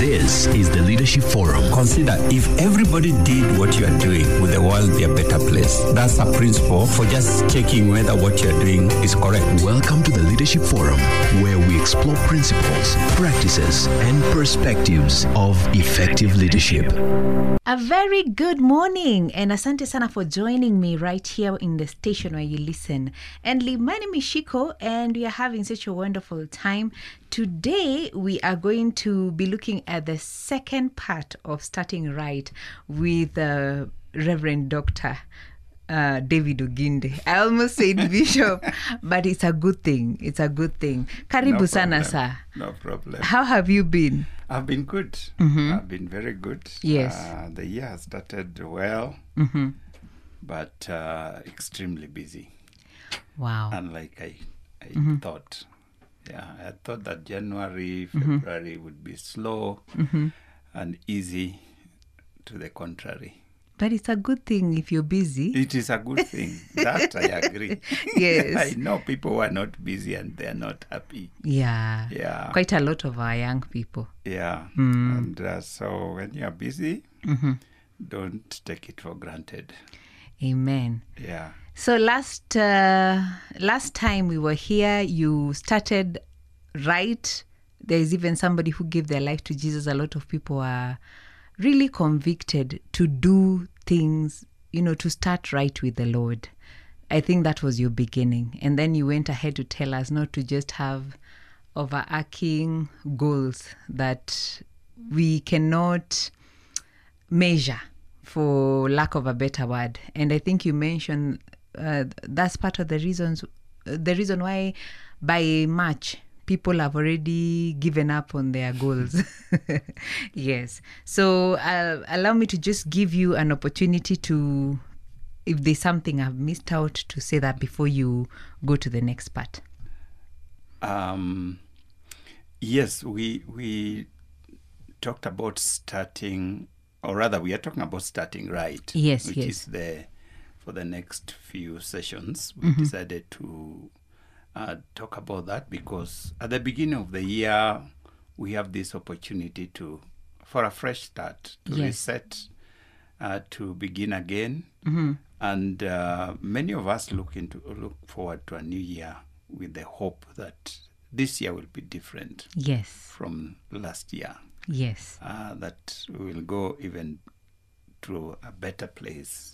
This is the Leadership Forum. Consider if everybody did what you are doing, would the world be a better place? That's a principle for just checking whether what you're doing is correct. Welcome to the Leadership Forum, where we explore principles, practices, and perspectives of effective leadership. A very good morning, and asante sana for joining me right here in the station where you listen. And my name is Shiko, and we are having such a wonderful time. Today, we are going to be looking at the second part of Starting Right with Reverend Dr. David Oginde. I almost said Bishop, but it's a good thing. It's a good thing. Karibu sana, sir. No problem. How have you been? I've been good. Mm-hmm. I've been very good. Yes. The year has started well, but extremely busy. Wow. Unlike I thought. Yeah, I thought that January, February would be slow and easy. To the contrary. But it's a good thing if you're busy. It is a good thing. That I agree. Yes. I know people who are not busy and they're not happy. Yeah. Yeah. Quite a lot of our young people. Yeah. And so when you're busy, don't take it for granted. Amen. Yeah. So last time we were here, you started right. There is even somebody who gave their life to Jesus. A lot of people are really convicted to do things, to start right with the Lord. I think that was your beginning. And then you went ahead to tell us not to just have overarching goals that we cannot measure, for lack of a better word. And I think you mentioned that's part of the reason why by March, people have already given up on their goals. Yes. So allow me to just give you an opportunity to, if there's something I've missed out, to say that before you go to the next part. Yes, we talked about starting, or rather we are talking about starting right. Yes, which yes. is for the next few sessions, we decided to talk about that because at the beginning of the year, we have this opportunity for a fresh start, to reset, to begin again. And many of us look forward to a new year with the hope that this year will be different. Yes. From last year. Yes. That we will go even to a better place.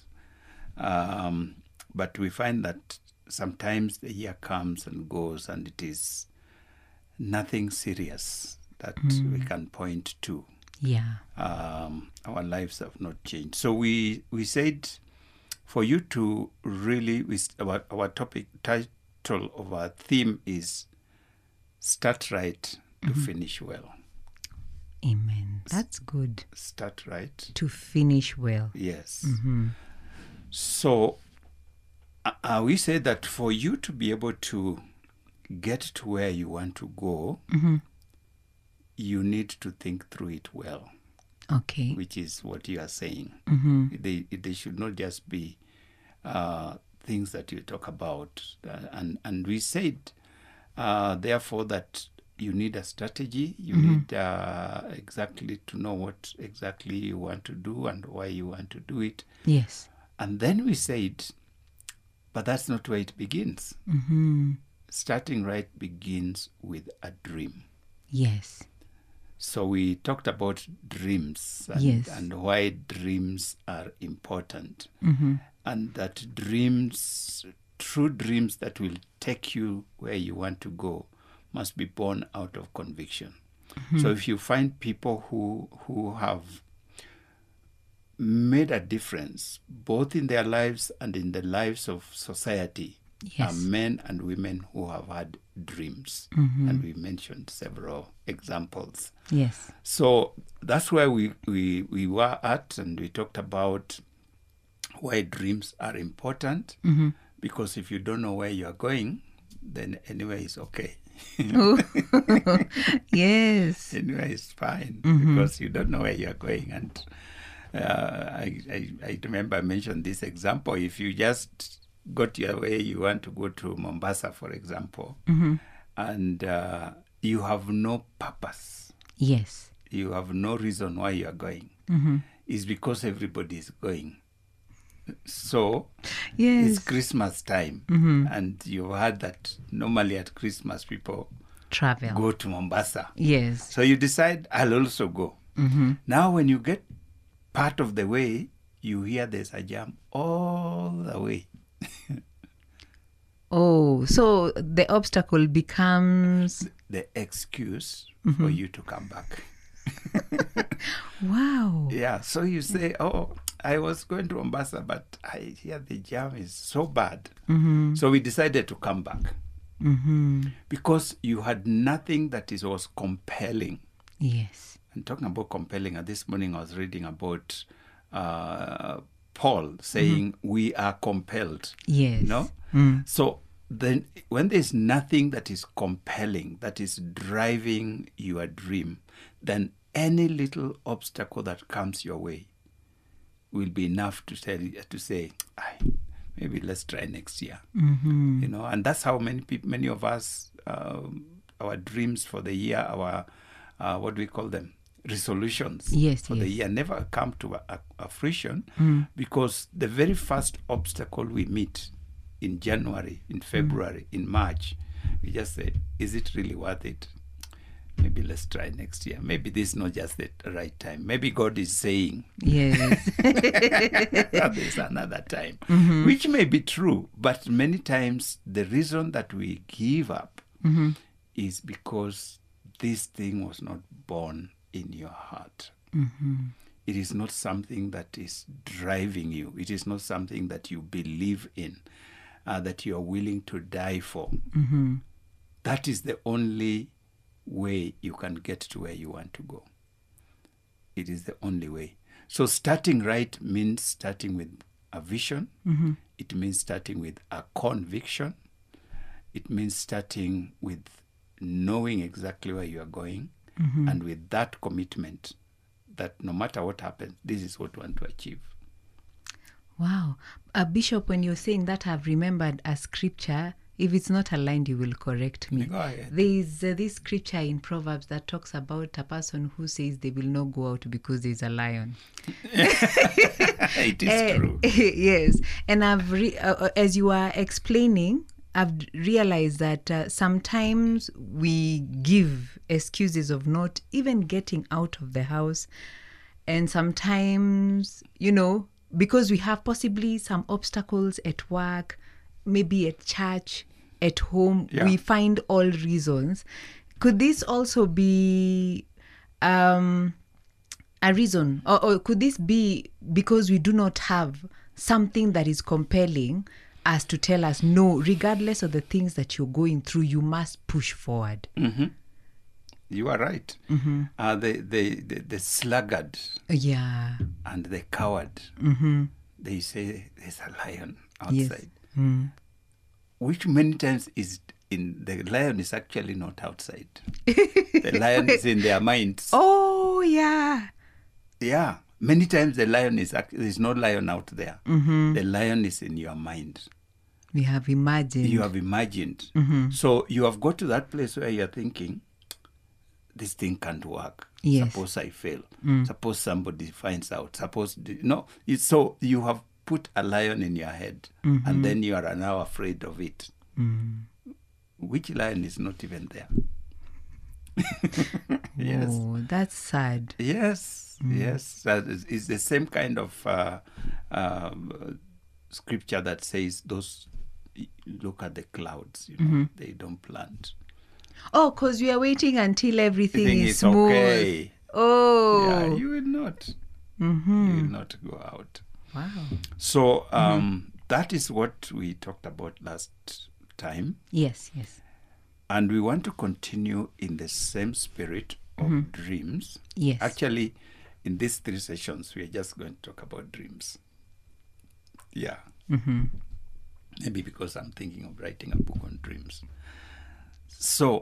But we find that sometimes the year comes and goes and it is nothing serious that we can point to. Yeah. Our lives have not changed. So we said for you to really, our title of our theme is Start Right to Finish Well. Amen. That's good. Start right. To finish well. Yes. So we say that for you to be able to get to where you want to go, you need to think through it well. Okay. Which is what you are saying. They should not just be things that you talk about. And we said, therefore, that you need a strategy. You need exactly to know what exactly you want to do and why you want to do it. Yes. And then we said, but that's not where it begins. Starting right begins with a dream. Yes. So we talked about dreams and why dreams are important. And that true dreams that will take you where you want to go, must be born out of conviction. So if you find people who have made a difference, both in their lives and in the lives of society, are men and women who have had dreams. And we mentioned several examples. Yes. So that's where we were at, and we talked about why dreams are important, because if you don't know where you are going, then anyway is okay. Yes. Anyway, it's fine because you don't know where you're going. And I remember I mentioned this example. If you just got your way, you want to go to Mombasa, for example, and you have no purpose. Yes. you have no reason why you are going. It's because everybody is going. So it's Christmas time, and you've heard that normally at Christmas people travel, go to Mombasa. Yes. So you decide, I'll also go. Now when you get part of the way, you hear there's a jam all the way. Oh, so the obstacle becomes the excuse for you to come back. Wow. Yeah, so you say, oh, I was going to Mombasa, but I hear the jam is so bad. So we decided to come back. Because you had nothing that was compelling. Yes. And talking about compelling, this morning I was reading about Paul saying, we are compelled. Yes. No? So then when there's nothing that is compelling, that is driving your dream, then any little obstacle that comes your way will be enough to tell you, to say, maybe let's try next year. You know, and that's how many of us, our dreams for the year, our what do we call them? Resolutions for the year never come to a fruition because the very first obstacle we meet in January, in February, in March, we just say, is it really worth it? Maybe let's try next year. Maybe this is not just the right time. Maybe God is saying, yes, there's another time, which may be true. But many times the reason that we give up is because this thing was not born in your heart. It is not something that is driving you. It is not something that you believe in, that you are willing to die for. That is the only way you can get to where you want to go. It is the only way. So starting right means starting with a vision. It means starting with a conviction. It means starting with knowing exactly where you are going, and with that commitment that no matter what happens, this is what we want to achieve. Wow. Bishop, when you're saying that, I've remembered a scripture. If it's not aligned, you will correct me. Go ahead. There is this scripture in Proverbs that talks about a person who says they will not go out because there's a lion. It is true. Yes. And I've as you are explaining, I've realized that sometimes we give excuses of not even getting out of the house. And sometimes, you know, because we have possibly some obstacles at work, maybe at church, at home, we find all reasons. Could this also be a reason? Or could this be because we do not have something that is compelling as to tell us, no, regardless of the things that you're going through, you must push forward? You are right. The sluggard and the coward, they say there's a lion outside. Which many times is the lion is actually not outside. The lion is in their minds. Oh, yeah. Yeah. Many times the lion there's no lion out there. The lion is in your mind. We have imagined. You have imagined. So you have got to that place where you're thinking, this thing can't work. Yes. Suppose I fail. Suppose somebody finds out. So you have put a lion in your head, and then you are now afraid of it. Which lion is not even there? Yes. Oh, that's sad. Yes, yes. That is the same kind of scripture that says, those look at the clouds, you know, they don't plant. Oh, because we are waiting until everything is smooth. Okay. Oh. Yeah, you will not. You will not go out. Wow. So that is what we talked about last time. Yes, yes. And we want to continue in the same spirit of dreams. Yes. Actually, in these 3 sessions, we are just going to talk about dreams. Yeah. Maybe because I'm thinking of writing a book on dreams. So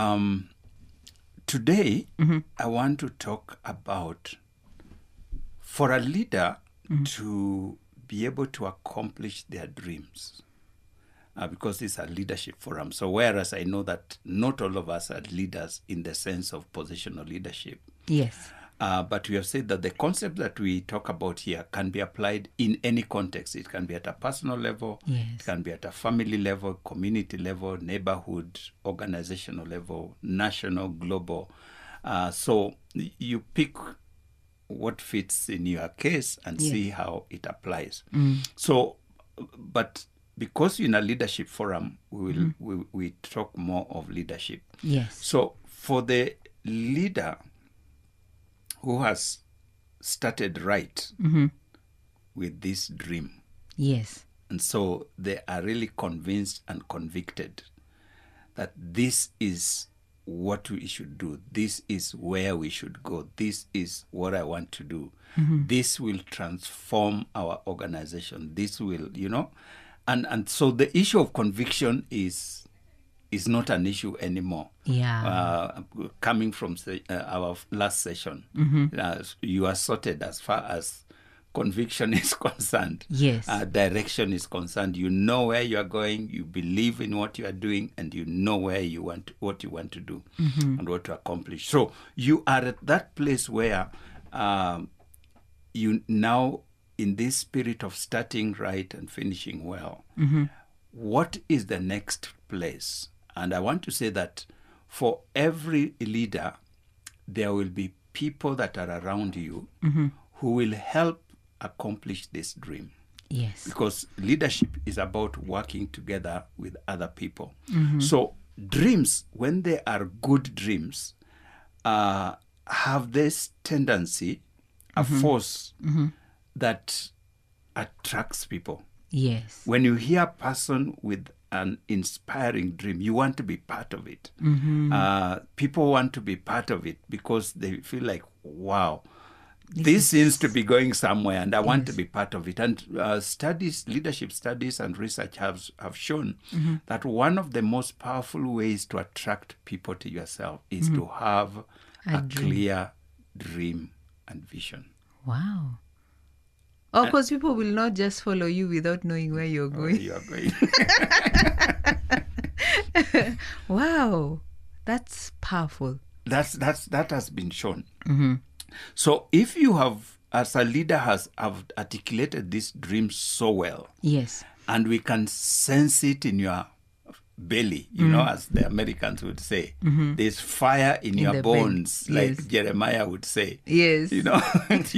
today, I want to talk about, for a leader to be able to accomplish their dreams, because it's a leadership forum. So whereas I know that not all of us are leaders in the sense of positional leadership. Yes. But we have said that the concept that we talk about here can be applied in any context. It can be at a personal level, Yes. it can be at a family level, community level, neighborhood, organizational level, national, global. So you pick what fits in your case and Yes. see how it applies. So, but because in a leadership forum, we talk more of leadership. Yes. So for the leader who has started right with this dream, Yes. and so they are really convinced and convicted that this is what we should do, this is where we should go, this is what I want to do, this will transform our organization, this will, and so the issue of conviction is not an issue anymore. Yeah. Coming from our last session, you are sorted as far as conviction is concerned. Yes. Direction is concerned. You know where you are going. You believe in what you are doing, and you know what you want to do, and what to accomplish. So you are at that place where you now, in this spirit of starting right and finishing well, what is the next place? And I want to say that for every leader, there will be people that are around you who will help accomplish this dream. Yes. Because leadership is about working together with other people. So dreams, when they are good dreams, have this tendency, a force that attracts people. Yes. When you hear a person with an inspiring dream, you want to be part of it. People want to be part of it because they feel like, wow, this seems to be going somewhere, and I want to be part of it. And leadership studies and research have shown that one of the most powerful ways to attract people to yourself is to have a clear dream and vision. Wow. Of course, people will not just follow you without knowing where you're going. Where you are going. Wow, that's powerful. That has been shown. So if you have, as a leader, have articulated this dream so well, Yes. and we can sense it in your belly, as the Americans would say, there's fire in your the bones, belly. like Yes. Jeremiah would say. Yes. And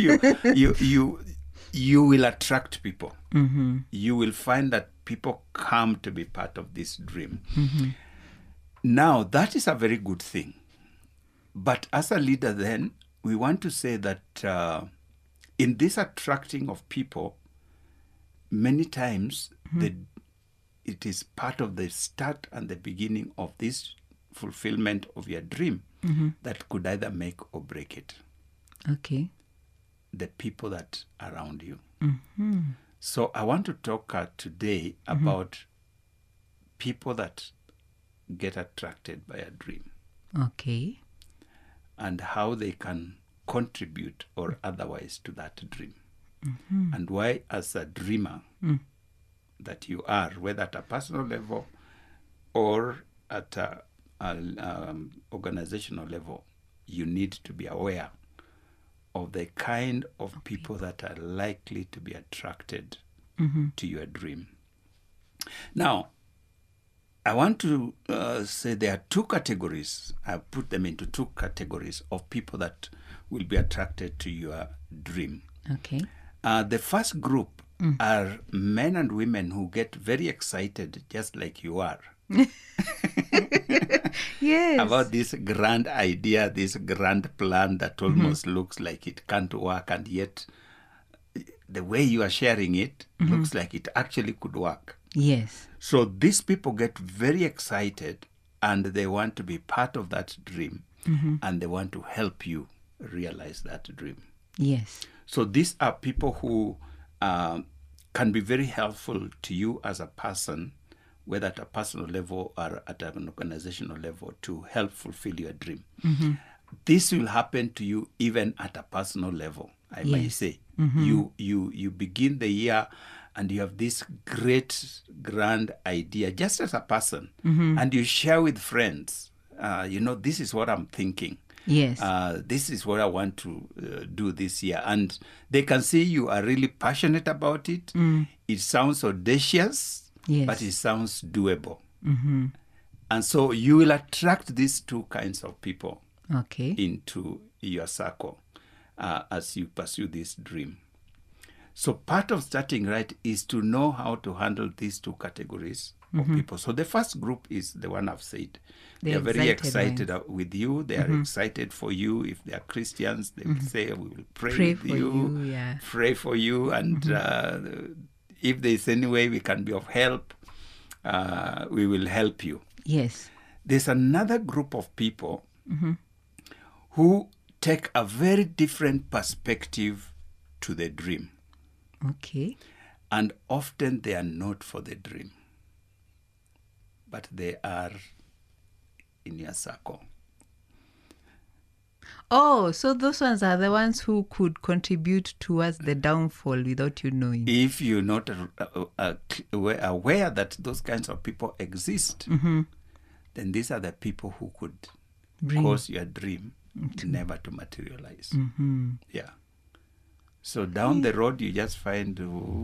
you will attract people. You will find that people come to be part of this dream. Now, that is a very good thing. But as a leader, then, we want to say that in this attracting of people, many times it is part of the start and the beginning of this fulfillment of your dream that could either make or break it. Okay. The people that are around you. So I want to talk today about people that get attracted by a dream. Okay. And how they can contribute or otherwise to that dream. And why, as a dreamer that you are, whether at a personal level or at an organizational level, you need to be aware of the kind of people that are likely to be attracted to your dream. Now, I want to say there are two categories. I put them into two categories of people that will be attracted to your dream. Okay. The first group are men and women who get very excited, just like you are, Yes. about this grand idea, this grand plan that almost looks like it can't work, and yet the way you are sharing it looks like it actually could work. Yes. So these people get very excited, and they want to be part of that dream, and they want to help you realize that dream. Yes. So these are people who can be very helpful to you as a person, whether at a personal level or at an organizational level, to help fulfill your dream. This will happen to you even at a personal level, I may say. You begin the year and you have this great, grand idea just as a person, and you share with friends, this is what I'm thinking. Yes. This is what I want to do this year. And they can see you are really passionate about it. It sounds audacious, Yes. but it sounds doable. And so you will attract these two kinds of people Okay. into your circle as you pursue this dream. So part of starting right is to know how to handle these two categories of people. So the first group is the one I've said. They The are very excited excited with you. They are excited for you. If they are Christians, they will say, we will pray with for you, yeah. pray for you. And if there's any way we can be of help, we will help you. Yes. There's another group of people who take a very different perspective to the dream. Okay. And often they are not for the dream, but they are in your circle. Oh, so those ones are the ones who could contribute towards the downfall without you knowing. If you're not aware that those kinds of people exist, then these are the people who could cause your dream never to materialize. Yeah. So down the road, you just find,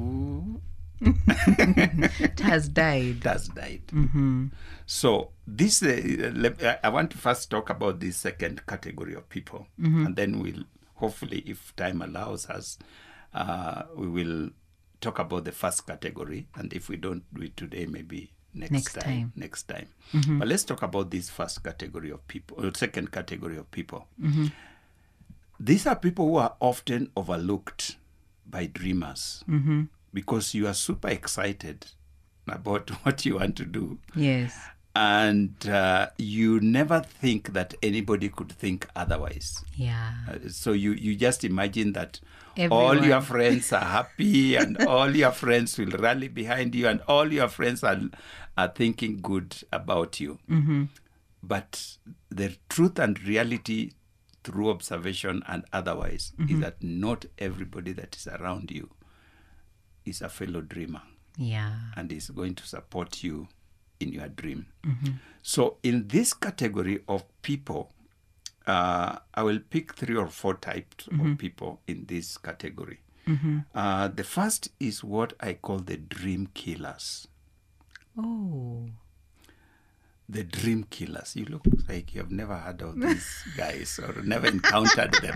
It has died. it has died. So this, I want to first talk about this second category of people, and then we'll hopefully, if time allows us, we will talk about the first category, and if we don't do it today, maybe next time. But let's talk about this first category of people, or second category of people. These are people who are often overlooked by dreamers because you are super excited about what you want to do. Yes. And you never think that anybody could think otherwise. Yeah. So you just imagine that Everyone. all your friends are happy and all your friends will rally behind you and all your friends are thinking good about you. But the truth and reality through observation and otherwise is that not everybody that is around you is a fellow dreamer. Yeah. And is going to support you in your dream. So in this category of people, I will pick 3 or 4 types of people in this category. The first is what I call the dream killers. Oh. The dream killers. You look like you have never heard of these guys or never encountered them.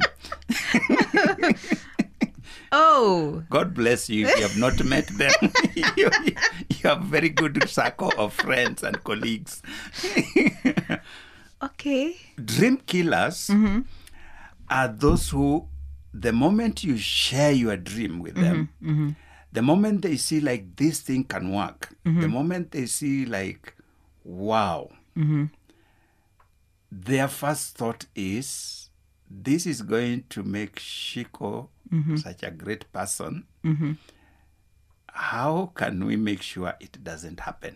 Oh. God bless you if you have not met them. you have a very good circle of friends and colleagues. Okay. Dream killers are those who, the moment you share your dream with them, the moment they see like this thing can work, the moment they see like, wow, their first thought is, this is going to make Shiko such a great person. How can we make sure it doesn't happen?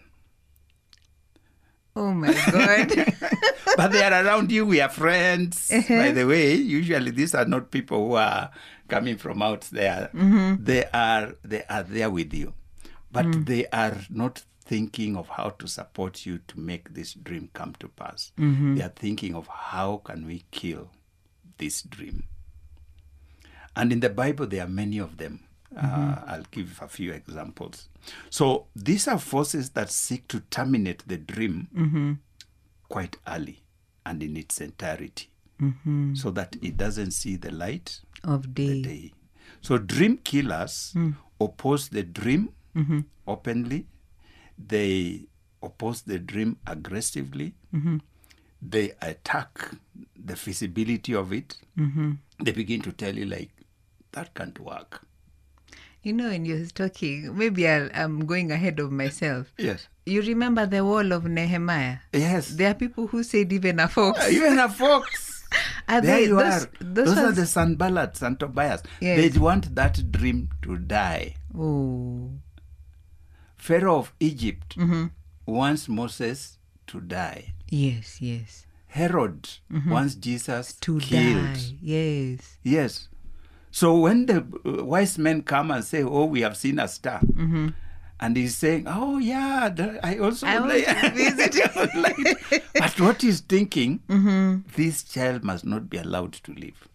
Oh my God. But they are around you. We are friends. By the way, usually these are not people who are coming from out there. They are there with you. But they are not thinking of how to support you to make this dream come to pass. They are thinking of how can we kill this dream. And in the Bible, there are many of them. I'll give a few examples. So these are forces that seek to terminate the dream quite early and in its entirety, so that it doesn't see the light Of the day. day. So dream killers oppose the dream openly. They oppose the dream aggressively. They attack the feasibility of it. They begin to tell you like, that can't work. You know, when you're talking, maybe I'm going ahead of myself. Yes. You remember the wall of Nehemiah? Yes. There are people who said even a fox. Even a fox. Are There they, you those, are. Those Those are ones- the Sanballats and Tobias. Yes. They want that dream to die. Oh. Pharaoh of Egypt wants Moses to die. Yes, yes. Herod wants Jesus To killed. die. Yes. Yes. So when the wise men come and say, "Oh, we have seen a star," and he's saying, "Oh yeah, I also would like to visit." But what he's thinking, this child must not be allowed to live.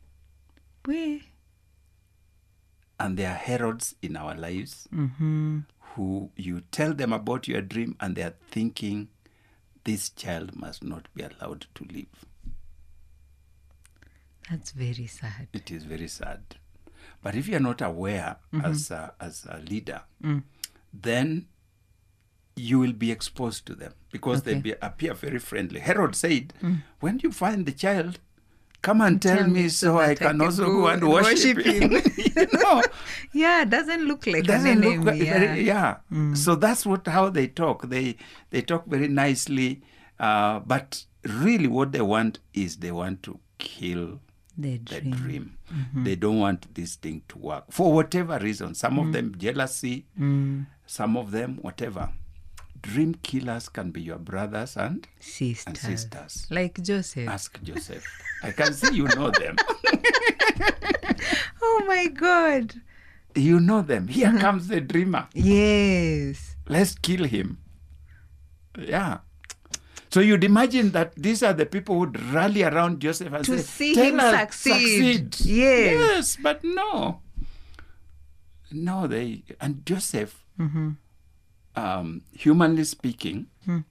And there are heralds in our lives who you tell them about your dream and they are thinking, this child must not be allowed to live. That's very sad. It is very sad. But if you're not aware as a leader, then you will be exposed to them because they appear very friendly. Herod said, when you find the child, come and tell me so I can also go and worship him. You know? Yeah, it doesn't look like an enemy. So that's how they talk. They talk very nicely, but really what they want is they want to kill the dream. They don't want this thing to work for whatever reason. Some of them jealousy, some of them whatever. Dream killers can be your brothers and sisters. Like Joseph. Ask Joseph. I can see you know them. Oh my God. You know them. Here comes the dreamer. Yes. Let's kill him. Yeah. So you'd imagine that these are the people who'd rally around Joseph and to say, see him succeed. Yes, but no. No, and Joseph, humanly speaking,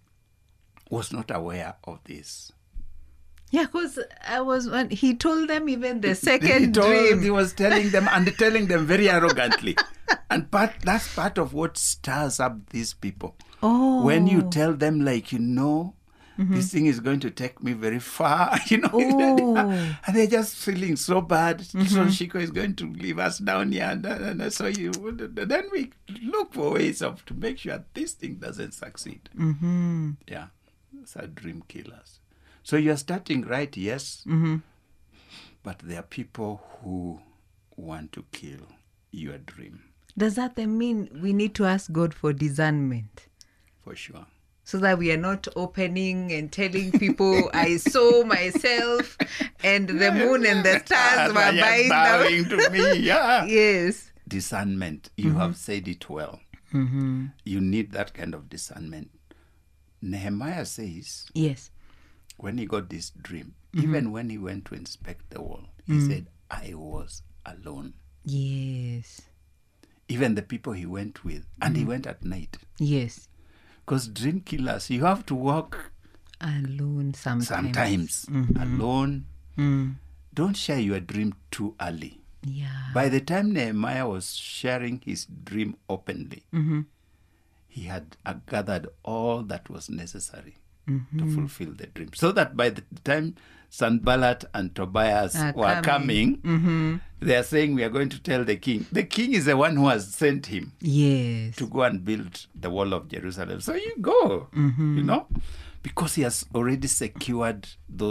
was not aware of this. Yeah, because when he told them even the second dream. He was telling them and telling them very arrogantly. And that's part of what stirs up these people. Oh. When you tell them, like, this thing is going to take me very far, and they're just feeling so bad. So Shiko is going to leave us down here, and so then we look for ways to make sure this thing doesn't succeed. Yeah, it's a dream killers. So you're starting right, yes, but there are people who want to kill your dream. Does that then mean we need to ask God for discernment? For sure. So that we are not opening and telling people, I saw myself and the moon and the stars were bowing to me. Yeah. Yes. Discernment. You have said it well. You need that kind of discernment. Nehemiah says, yes, when he got this dream, even when he went to inspect the wall, he said, I was alone. Yes. Even the people he went with, and he went at night. Yes. Because dream killers, you have to walk alone sometimes. Alone. Don't share your dream too early. Yeah. By the time Nehemiah was sharing his dream openly, he had gathered all that was necessary to fulfill the dream. So that by the time Sanballat and Tobias were coming, they are saying, we are going to tell the king. The king is the one who has sent him to go and build the wall of Jerusalem. So you go, because he has already sealed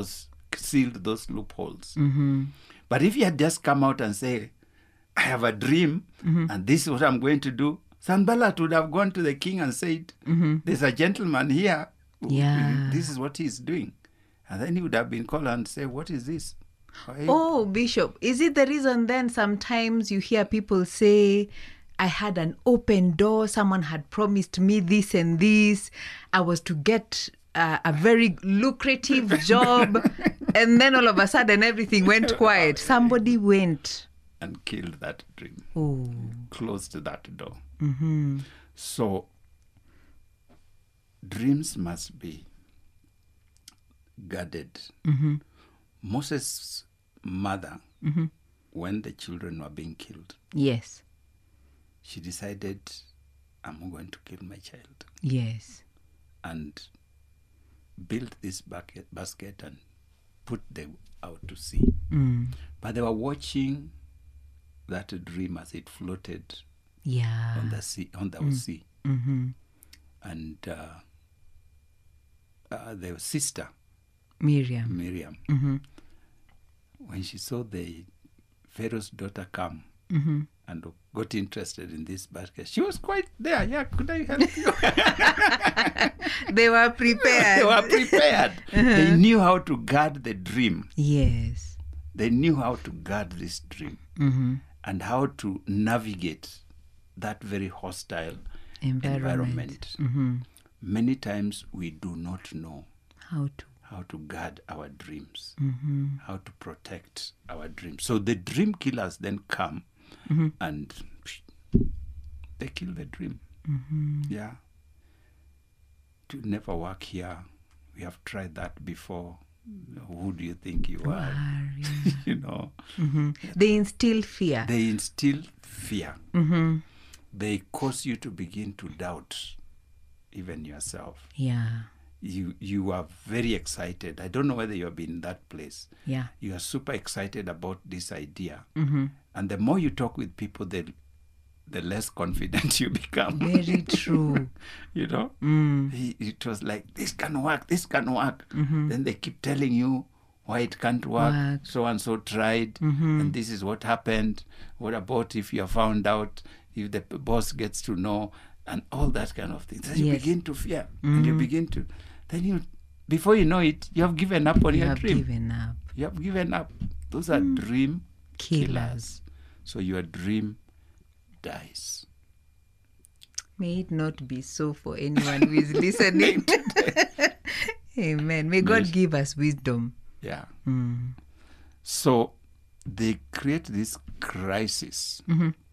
those loopholes. But if he had just come out and say, I have a dream and this is what I'm going to do, Sanballat would have gone to the king and said, there's a gentleman here. This is what he's doing. And then he would have been called and say, what is this? Oh, Bishop, is it the reason then sometimes you hear people say, I had an open door, someone had promised me this and this, I was to get a very lucrative job, and then all of a sudden everything went quiet. Somebody went and killed that dream. Oh. Closed that door. So dreams must be guarded. Moses' mother, when the children were being killed, yes, she decided, I'm going to kill my child. Yes. And built this basket and put them out to sea. But they were watching that dream as it floated on the sea. And their sister, Miriam, when she saw the Pharaoh's daughter come and got interested in this basket, she was quite there. Yeah, could I help you? They were prepared. They were prepared. They knew how to guard the dream. Yes. They knew how to guard this dream and how to navigate that very hostile environment. Many times we do not know how to guard our dreams, how to protect our dreams. So the dream killers then come and they kill the dream. Yeah. It will never work here. We have tried that before. Who do you think you are? You know. They instill fear. They instill fear. They cause you to begin to doubt even yourself. Yeah. You are very excited. I don't know whether you have been in that place. Yeah. You are super excited about this idea. And the more you talk with people, the less confident you become. Very true. You know? It was like, this can work, this can work. Then they keep telling you why it can't work. So-and-so tried, and this is what happened. What about if you are found out, if the boss gets to know, and all that kind of thing. Then you begin to fear, and you begin to, then you, before you know it, you have given up on your dream. You have given up. Those are dream killers. So your dream dies. May it not be so for anyone who is listening. Amen. May God give us wisdom. Yeah. So they create this crisis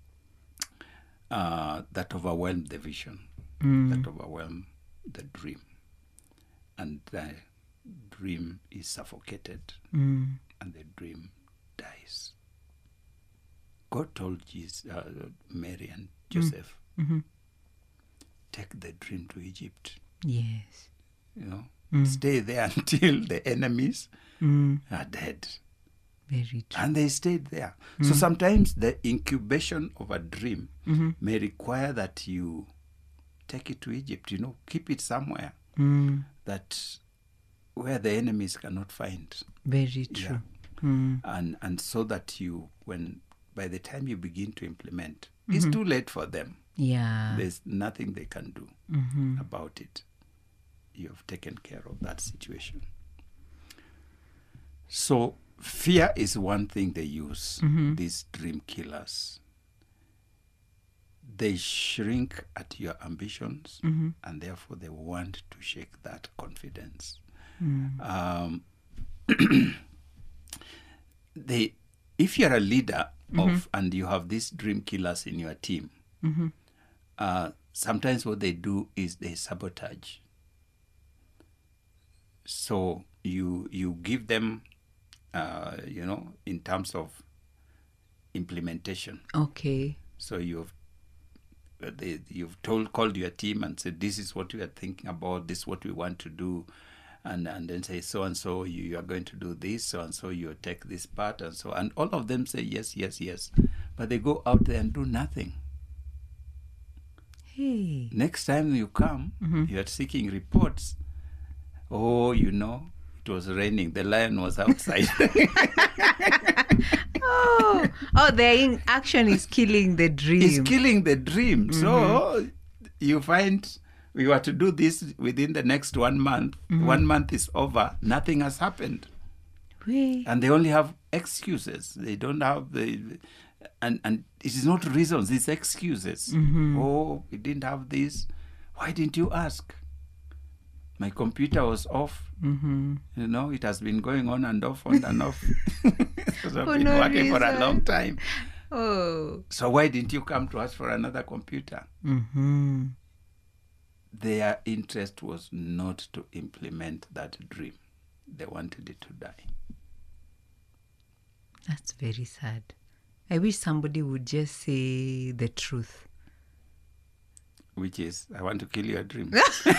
that overwhelm the vision, that overwhelm the dream. And the dream is suffocated, and the dream dies. God told Mary and Joseph, take the dream to Egypt. Yes. You know, stay there until the enemies are dead. Very true. And they stayed there. So sometimes the incubation of a dream may require that you take it to Egypt, you know, keep it somewhere that where the enemies cannot find. Very true. Yeah. And so that you, by the time you begin to implement, it's too late for them. Yeah. There's nothing they can do about it. You have taken care of that situation. So fear is one thing they use, these dream killers. They shrink at your ambitions, and therefore they want to shake that confidence. If you're a leader of, and you have these dream killers in your team, sometimes what they do is they sabotage. So you give them, you know, in terms of implementation. Okay. So you've called your team and said, this is what we are thinking about, this is what we want to do, and then say, so and so you are going to do this, so and so you take this part, and so, and all of them say yes, yes, yes, but they go out there and do nothing. Hey. Next time you come, you are seeking reports. Oh, you know, it was raining. The lion was outside. Oh, their action is killing the dream. It's killing the dream. So you find we were to do this within the next 1 month. 1 month is over. Nothing has happened. And they only have excuses. They don't have and it is not reasons, it's excuses. Oh, we didn't have this. Why didn't you ask? My computer was off. You know, it has been going on and off, on and off. Because I've been working for a long time. Oh. So why didn't you come to us for another computer? Their interest was not to implement that dream. They wanted it to die. That's very sad. I wish somebody would just say the truth. Which is, I want to kill your dream.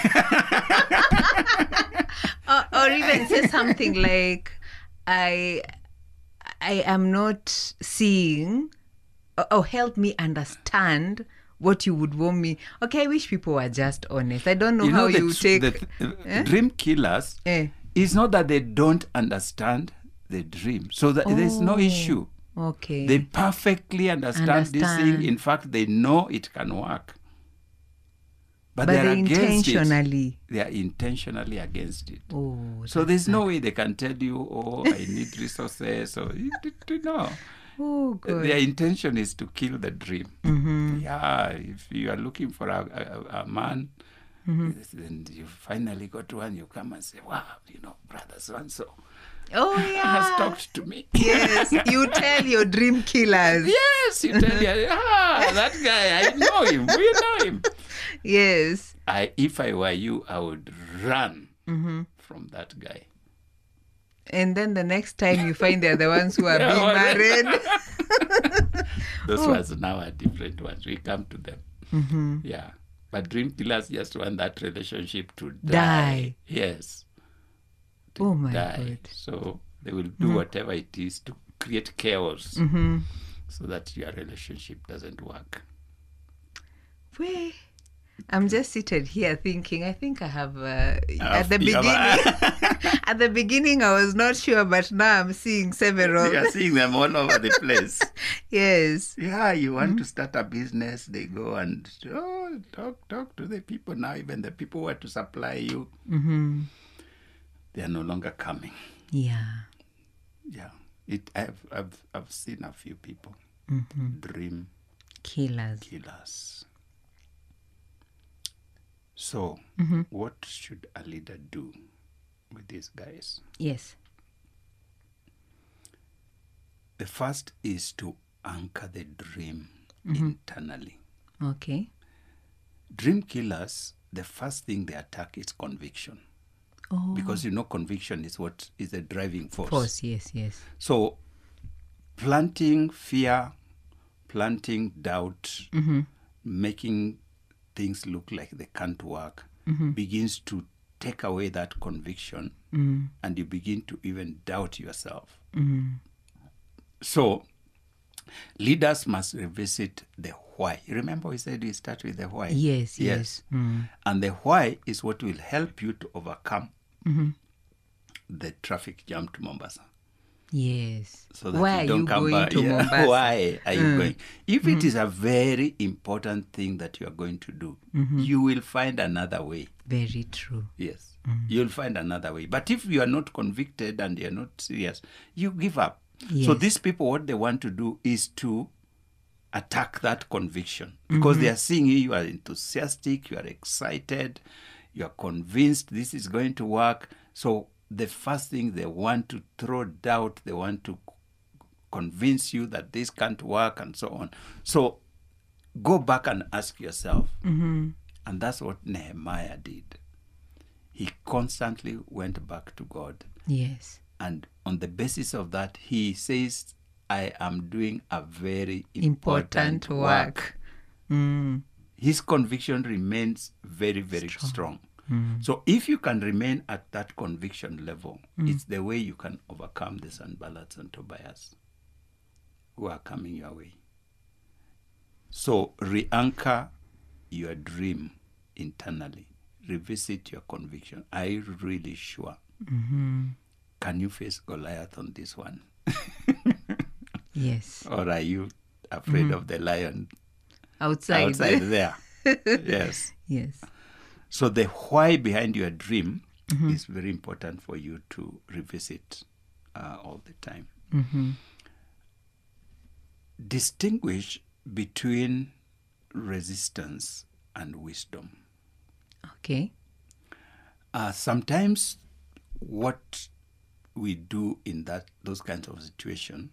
Or even say something like, I am not seeing, or help me understand what you would want me. Okay, I wish people were just honest. I don't know how you take... Dream killers, it's not that they don't understand the dream. So that there's no issue. Okay. They perfectly understand this thing. In fact, they know it can work. But they they're against intentionally. it. They are intentionally against it. Oh, So there's no way they can tell you, oh, I need resources. Or no. oh, good. Their intention is to kill the dream. Mm-hmm. Yeah, if you are looking for a man, then you finally got one, you come and say, wow, brother so-and-so Oh, has yeah. talked to me. Yes, you tell your dream killers. Yes, you tell you, that guy, I know him. We know him. Yes. If I were you, I would run Mm-hmm. from that guy. And then the next time you find they're the ones who are Yeah, being well, married. Those ones now are different ones. We come to them. Mm-hmm. Yeah. But dream killers just want that relationship to Die. Yes. To Oh, my die. God. So they will do whatever it is to create chaos Mm-hmm. so that your relationship doesn't work. Wait. I'm just seated here thinking, I think I have, at the you beginning, have at the beginning I was not sure, but now I'm seeing several. You are seeing them all over the place. Yes. Yeah, you want to start a business, they go and talk to the people now. Even the people who are to supply you, Mm-hmm. they are no longer coming. Yeah. Yeah, I've seen a few people dream Killers. killers. So, what should a leader do with these guys? Yes. The first is to anchor the dream internally. Okay. Dream killers, the first thing they attack is conviction. Oh. Because conviction is what is the driving force. Force, yes, yes. So, planting fear, planting doubt, making things look like they can't work, begins to take away that conviction, and you begin to even doubt yourself. So, leaders must revisit the why. Remember we said we start with the why? Yes, yes. And the why is what will help you to overcome the traffic jam to Mombasa. Yes. So that Why you don't are come you going back. to Mombasa? Why are you going? If it is a very important thing that you are going to do, you will find another way. Very true. Yes, you'll find another way. But if you are not convicted and you're not serious, you give up. Yes. So these people, what they want to do is to attack that conviction because they are seeing you are enthusiastic, you are excited, you are convinced this is going to work. So the first thing they want to throw doubt, they want to convince you that this can't work and so on. So go back and ask yourself. And that's what Nehemiah did. He constantly went back to God. Yes. And on the basis of that, he says, I am doing a very important work. His conviction remains very, very strong. So if you can remain at that conviction level, it's the way you can overcome the Sanballats and Tobias who are coming your way. So re-anchor your dream internally. Revisit your conviction. Are you really sure? Can you face Goliath on this one? Yes. Or are you afraid of the lion Outside there? Yes. Yes. So the why behind your dream is very important for you to revisit all the time. Distinguish between resistance and wisdom. Okay. Sometimes what we do in those kinds of situations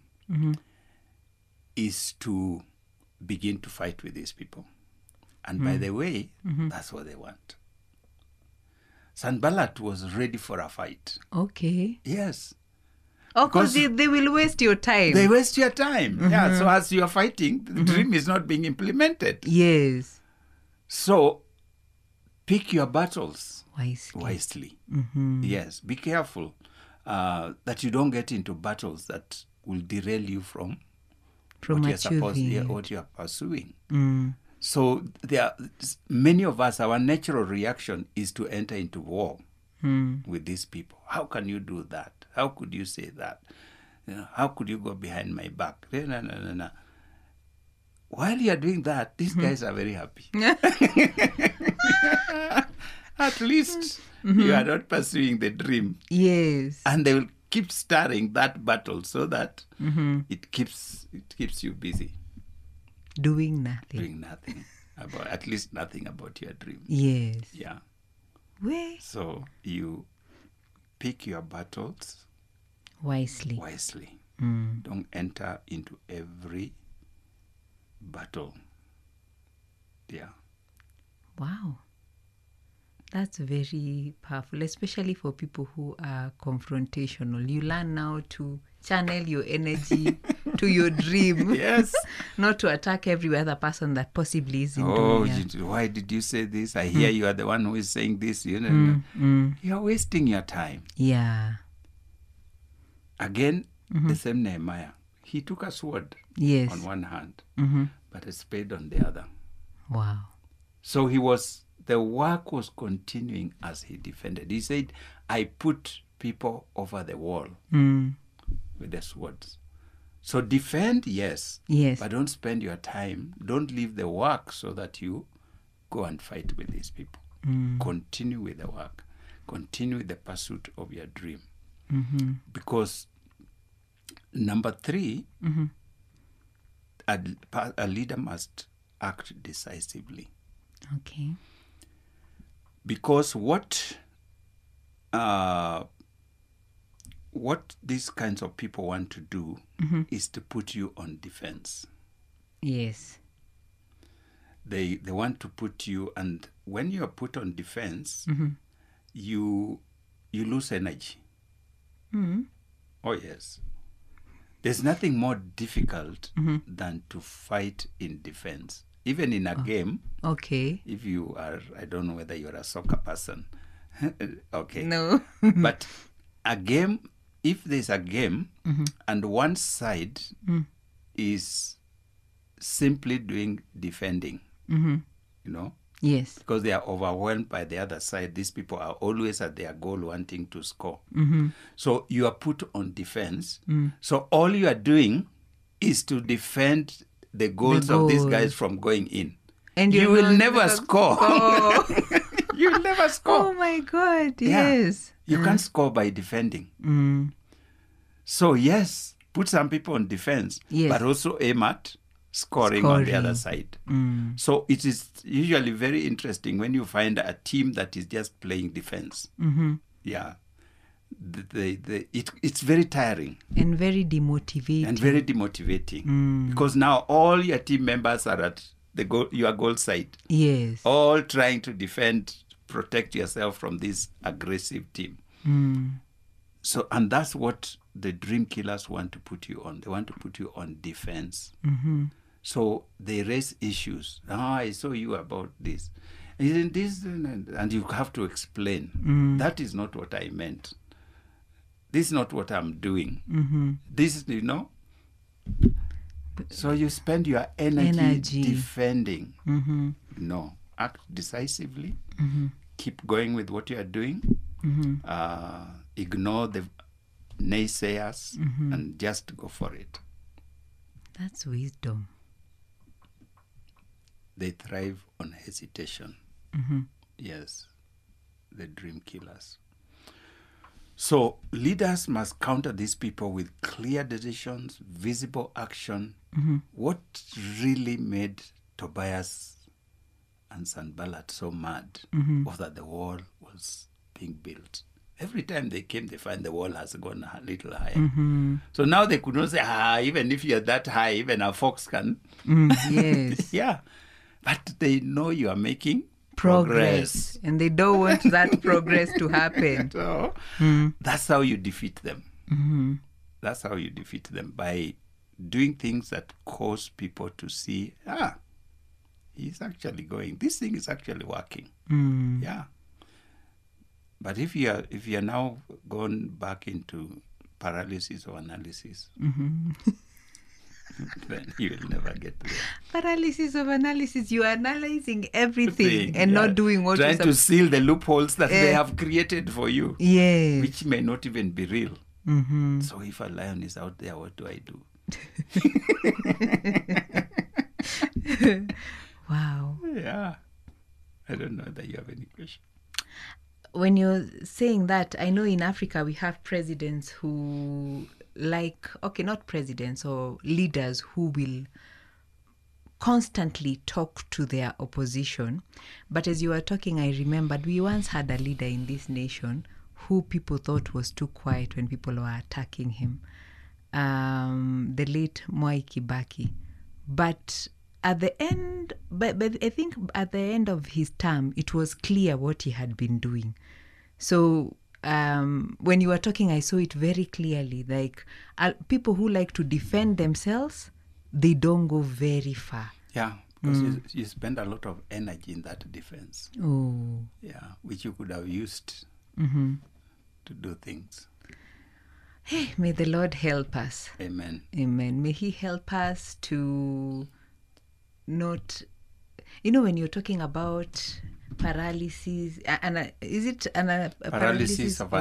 is to begin to fight with these people. And by the way, that's what they want. Sanballat was ready for a fight. Okay. Yes. Oh, because they will waste your time. They waste your time. Yeah. So as you are fighting, the dream is not being implemented. Yes. So pick your battles Wisely. Yes. Be careful that you don't get into battles that will derail you from what you are pursuing. So there are many of us, our natural reaction is to enter into war with these people. How can you do that? How could you say that? How could you go behind my back? No. while you are doing that, these guys are very happy. At least you are not pursuing the dream. Yes. And they will keep starting that battle so that it keeps you busy. Doing nothing. Doing nothing. At least nothing about your dream. Yes. Yeah. Where? So you pick your battles Wisely. Don't enter into every battle. Yeah. Wow. That's very powerful, especially for people who are confrontational. You learn now to channel your energy to your dream. Yes. Not to attack every other person that possibly isn't Oh, doing it. why did you say this? I hear you are the one who is saying this. You're wasting your time. Yeah. Again, the same Nehemiah. He took a sword Yes. on one hand, but a spade on the other. Wow. So the work was continuing as he defended. He said, I put people over the wall with the swords. So defend, yes. Yes. But don't spend your time. Don't leave the work so that you go and fight with these people. Continue with the work. Continue with the pursuit of your dream. Because number 3, a leader must act decisively. Okay. Because what these kinds of people want to do is to put you on defense. Yes. They want to put you, and when you are put on defense, you lose energy. Oh yes. There's nothing more difficult than to fight in defense. Even in a game. Okay. If you are, I don't know whether you're a soccer person. Okay. No. But a game, if there's a game and one side is simply doing defending, Yes. because they are overwhelmed by the other side. These people are always at their goal wanting to score. So you are put on defense. So all you are doing is to defend the goals of these guys from going in. And you will never score. You will never score. Oh my God, Yeah. yes. You can't score by defending. So yes, put some people on defense, Yes. but also aim at scoring on the other side. So it is usually very interesting when you find a team that is just playing defense. Yeah. It's very tiring. And very demotivating. And very demotivating. Because now all your team members are at your goal side. Yes. All trying to defend, protect yourself from this aggressive team. So, and that's what the dream killers want to put you on. They want to put you on defense. So they raise issues. I saw you about this. Isn't this? And you have to explain. That is not what I meant. This is not what I'm doing. This is, So you spend your energy. Defending. No. Act decisively. Keep going with what you are doing. Ignore the naysayers and just go for it. That's wisdom. They thrive on hesitation. Yes. The dream killers. So leaders must counter these people with clear decisions, visible action. What really made Tobias and Sanballat so mad was that the wall was being built. Every time they came, they find the wall has gone a little higher. So now they could not say, even if you're that high, even a fox can. Yes. Yeah. But they know you are making progress. And they don't want that progress to happen. So that's how you defeat them. That's how you defeat them, by doing things that cause people to see, he's actually going. This thing is actually working. Yeah. But if you're now gone back into paralysis of analysis, then you will never get there. Paralysis of analysis. You are analyzing everything and not doing what you're trying to seal the loopholes that they have created for you. Yes. Which may not even be real. So if a lion is out there, what do I do? Wow. Yeah. I don't know whether you have any question. When you're saying that, I know in Africa we have presidents who not presidents or leaders who will constantly talk to their opposition. But as you were talking, I remembered we once had a leader in this nation who people thought was too quiet when people were attacking him. The late Mwai Kibaki. But at the end, but I think at the end of his term, it was clear what he had been doing. So when you were talking, I saw it very clearly. Like people who like to defend themselves, they don't go very far. Yeah, because you spend a lot of energy in that defense. Oh. Yeah, which you could have used to do things. Hey, may the Lord help us. Amen. Amen. May He help us to not, when you're talking about paralysis, is it paralysis of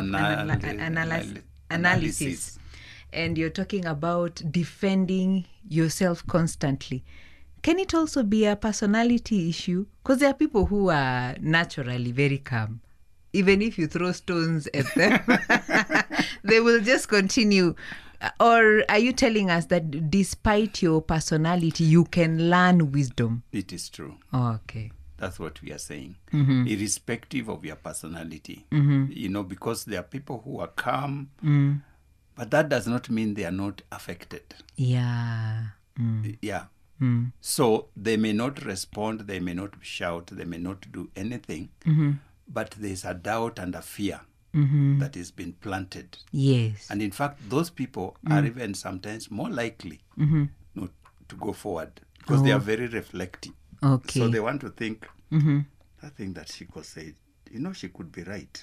analysis? And you're talking about defending yourself constantly. Can it also be a personality issue? Because there are people who are naturally very calm. Even if you throw stones at them, they will just continue. Or are you telling us that despite your personality, you can learn wisdom? It is true. Oh, okay. That's what we are saying. Irrespective of your personality. Because there are people who are calm, but that does not mean they are not affected. Yeah. Yeah. So they may not respond, they may not shout, they may not do anything, but there's a doubt and a fear that has been planted. Yes. And in fact, those people are even sometimes more likely not to go forward because they are very reflective. Okay. So they want to think, that thing that Shiko said, she could be right.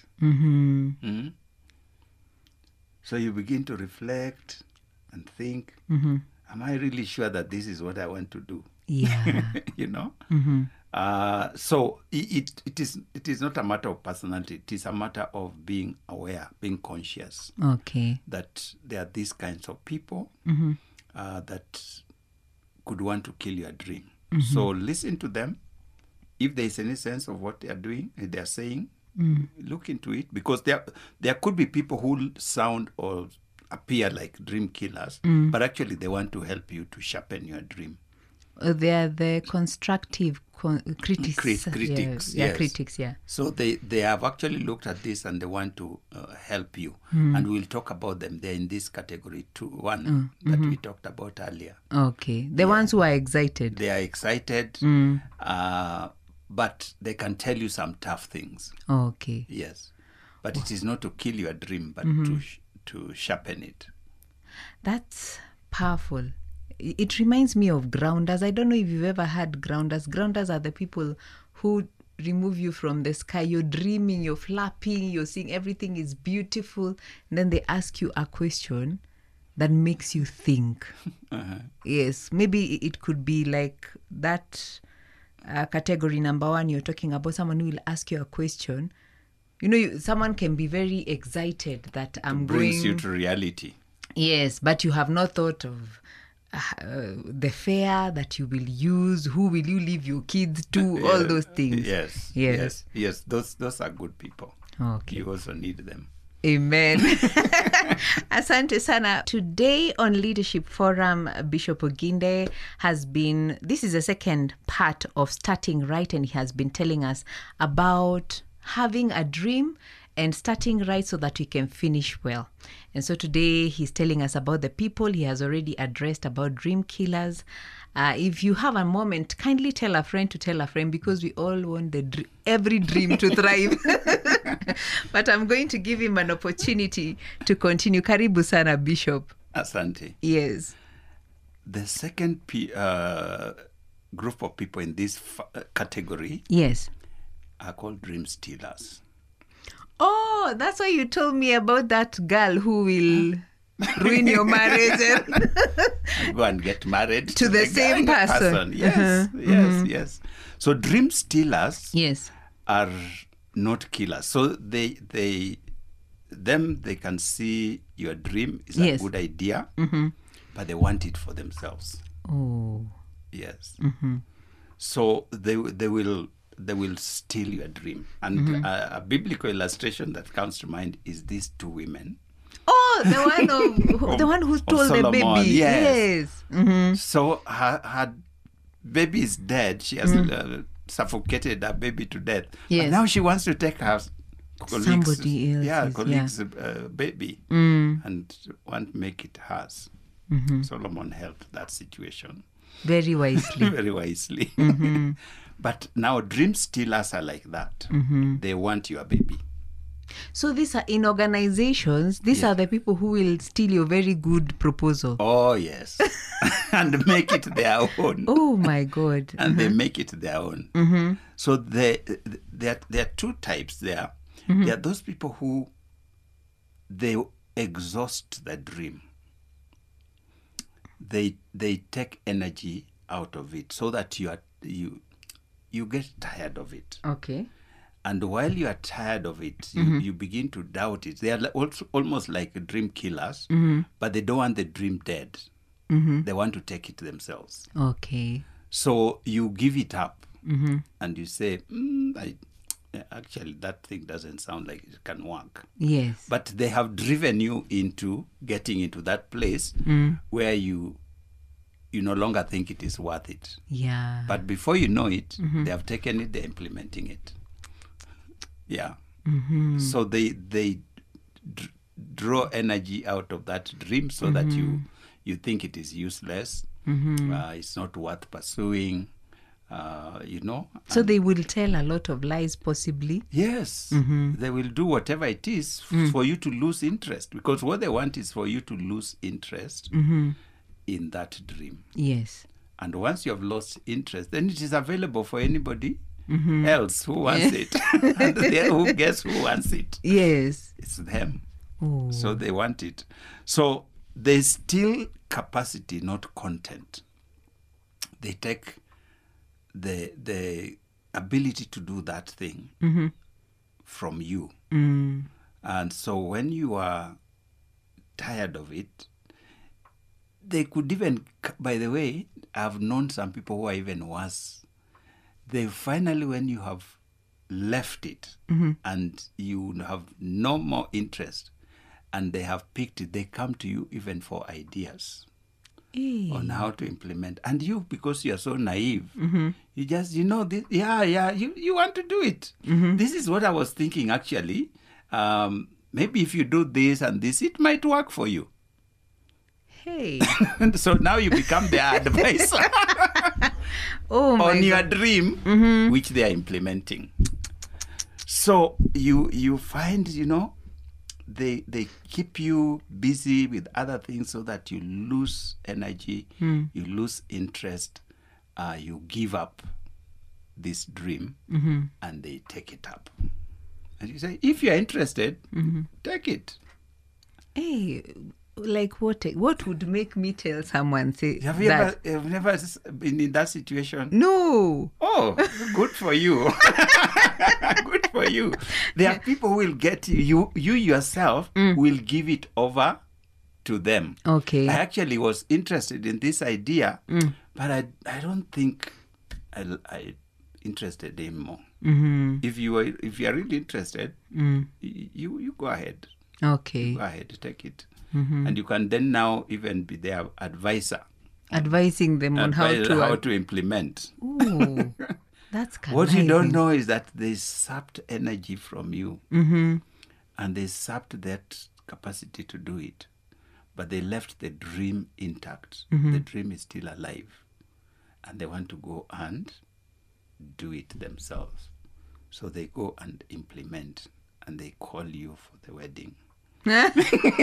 So you begin to reflect and think, am I really sure that this is what I want to do? Yeah. So it is not a matter of personality. It is a matter of being aware, being conscious. Okay. That there are these kinds of people that could want to kill your dream. So listen to them. If there is any sense of what they are doing, they are saying, look into it, because there could be people who sound or appear like dream killers, but actually they want to help you to sharpen your dream. They are the constructive critics. Critics, yeah, yes. Critics, yeah. So they have actually looked at this and they want to help you. And we'll talk about them. They're in this category too, one that we talked about earlier. Okay. The ones who are excited. They are excited, but they can tell you some tough things. Okay. Yes. But it is not to kill your dream, but to sharpen it. That's powerful. It reminds me of grounders. I don't know if you've ever had grounders. Grounders are the people who remove you from the sky. You're dreaming, you're flapping, you're seeing everything is beautiful. And then they ask you a question that makes you think. Yes, maybe it could be like that category number one. You're talking about someone who will ask you a question. Someone can be very excited that brings you to reality. Yes, but you have not thought of the fare that you will use, who will you leave your kids to, all those things. Yes. Those are good people. Okay. You also need them. Amen. Asante sana. Today on Leadership Forum, Bishop Oginde this is the second part of Starting Right, and he has been telling us about having a dream and starting right so that we can finish well. And so today he's telling us about the people he has already addressed about dream killers. If you have a moment, kindly tell a friend to tell a friend, because we all want every dream to thrive. But I'm going to give him an opportunity to continue. Karibu sana, Bishop. Asante. Yes. The second group of people in this category are called dream stealers. Oh, that's why you told me about that girl who will ruin your marriage. Go and get married to the same person. Yes, yes. So dream stealers are not killers. So they can see your dream is a good idea, but they want it for themselves. Oh. Yes. So they will steal your dream. And a biblical illustration that comes to mind is these two women. Oh, the one who stole the Solomon, baby. yes. Mm-hmm. So her baby is dead. She has suffocated her baby to death. Yes. And now she wants to take her Somebody else's, colleague's baby and want to make it hers. Solomon helped that situation. Very wisely. Very wisely. But now dream stealers are like that. They want your baby. So these are in organizations. These are the people who will steal your very good proposal. Oh, yes. And make it their own. Oh, my God. And they make it their own. So there are two types there. There are those people who they exhaust the dream. They take energy out of it so that you get tired of it. Okay. And while you are tired of it, you begin to doubt it. They are also almost like dream killers, but they don't want the dream dead. They want to take it themselves. Okay. So you give it up and you say, actually, that thing doesn't sound like it can work. Yes. But they have driven you into getting into that place where you no longer think it is worth it. Yeah. But before you know it, they have taken it, they're implementing it. Yeah. So they draw energy out of that dream so that you think it is useless. It's not worth pursuing. So they will tell a lot of lies, possibly. Yes. They will do whatever it is for you to lose interest, because what they want is for you to lose interest in that dream. Yes. And once you have lost interest, then it is available for anybody else who wants it. And who guess who wants it? Yes. It's them. Oh. So they want it. So they steal capacity, not content. They take the ability to do that thing from you. And so when you are tired of it, they could even, by the way, I've known some people who are even worse. They finally, when you have left it and you have no more interest and they have picked it, they come to you even for ideas on how to implement. And you, because you are so naive, you just, this, you want to do it. This is what I was thinking, actually. Maybe if you do this and this, it might work for you. Hey. So now you become their advisor on your dream, which they are implementing. So you find, they keep you busy with other things so that you lose energy, you lose interest, you give up this dream, and they take it up. And you say, if you're interested, take it. Hey, like what would make me tell someone, say, have you never been in that situation? No. Oh, good for you. Good for you. There are people who will get you yourself will give it over to them. Okay. I actually was interested in this idea, but I don't think I interested anymore. If you are really interested, you go ahead. Okay. Go ahead, take it. And you can then now even be their advisor. Advising them on how to implement. Ooh, that's conniving. What you don't know is that they sapped energy from you. And they sapped that capacity to do it. But they left the dream intact. The dream is still alive. And they want to go and do it themselves. So they go and implement. And they call you for the wedding. And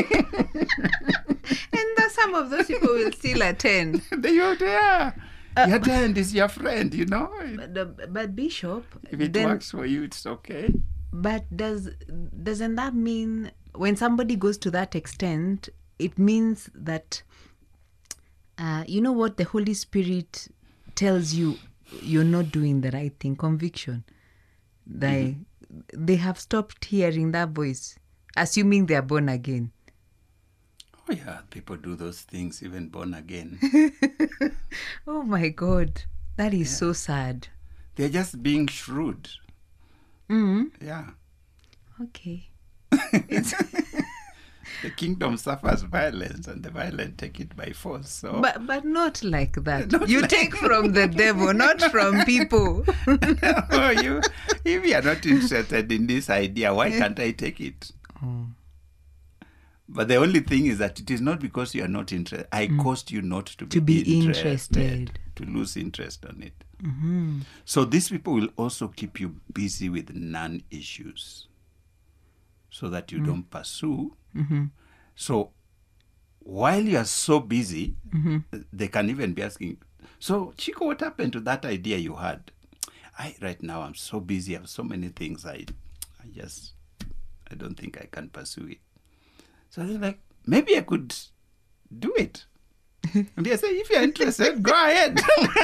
some of those people will still attend. Your attend is your friend, But Bishop, if it works for you, it's okay. But doesn't that mean when somebody goes to that extent, it means that what the Holy Spirit tells you, you're not doing the right thing? Conviction. They have stopped hearing that voice, assuming they are born again. Oh yeah, people do those things even born again. Oh my God. That is so sad. They're just being shrewd. Mm-hmm. Yeah. Okay. The kingdom suffers violence, and the violent take it by force. So, But not like that. Not You like- take from the devil, not from people. if you are not interested in this idea, why can't I take it? But the only thing is that it is not because you are not interested. I caused you not to be, interested. to lose interest on it. Mm-hmm. So these people will also keep you busy with non-issues so that you don't pursue. Mm-hmm. So while you are so busy, they can even be asking, so Chico, what happened to that idea you had? Right now I'm so busy, I have so many things, I don't think I can pursue it. So they're like, maybe I could do it. And they say, if you're interested, go ahead.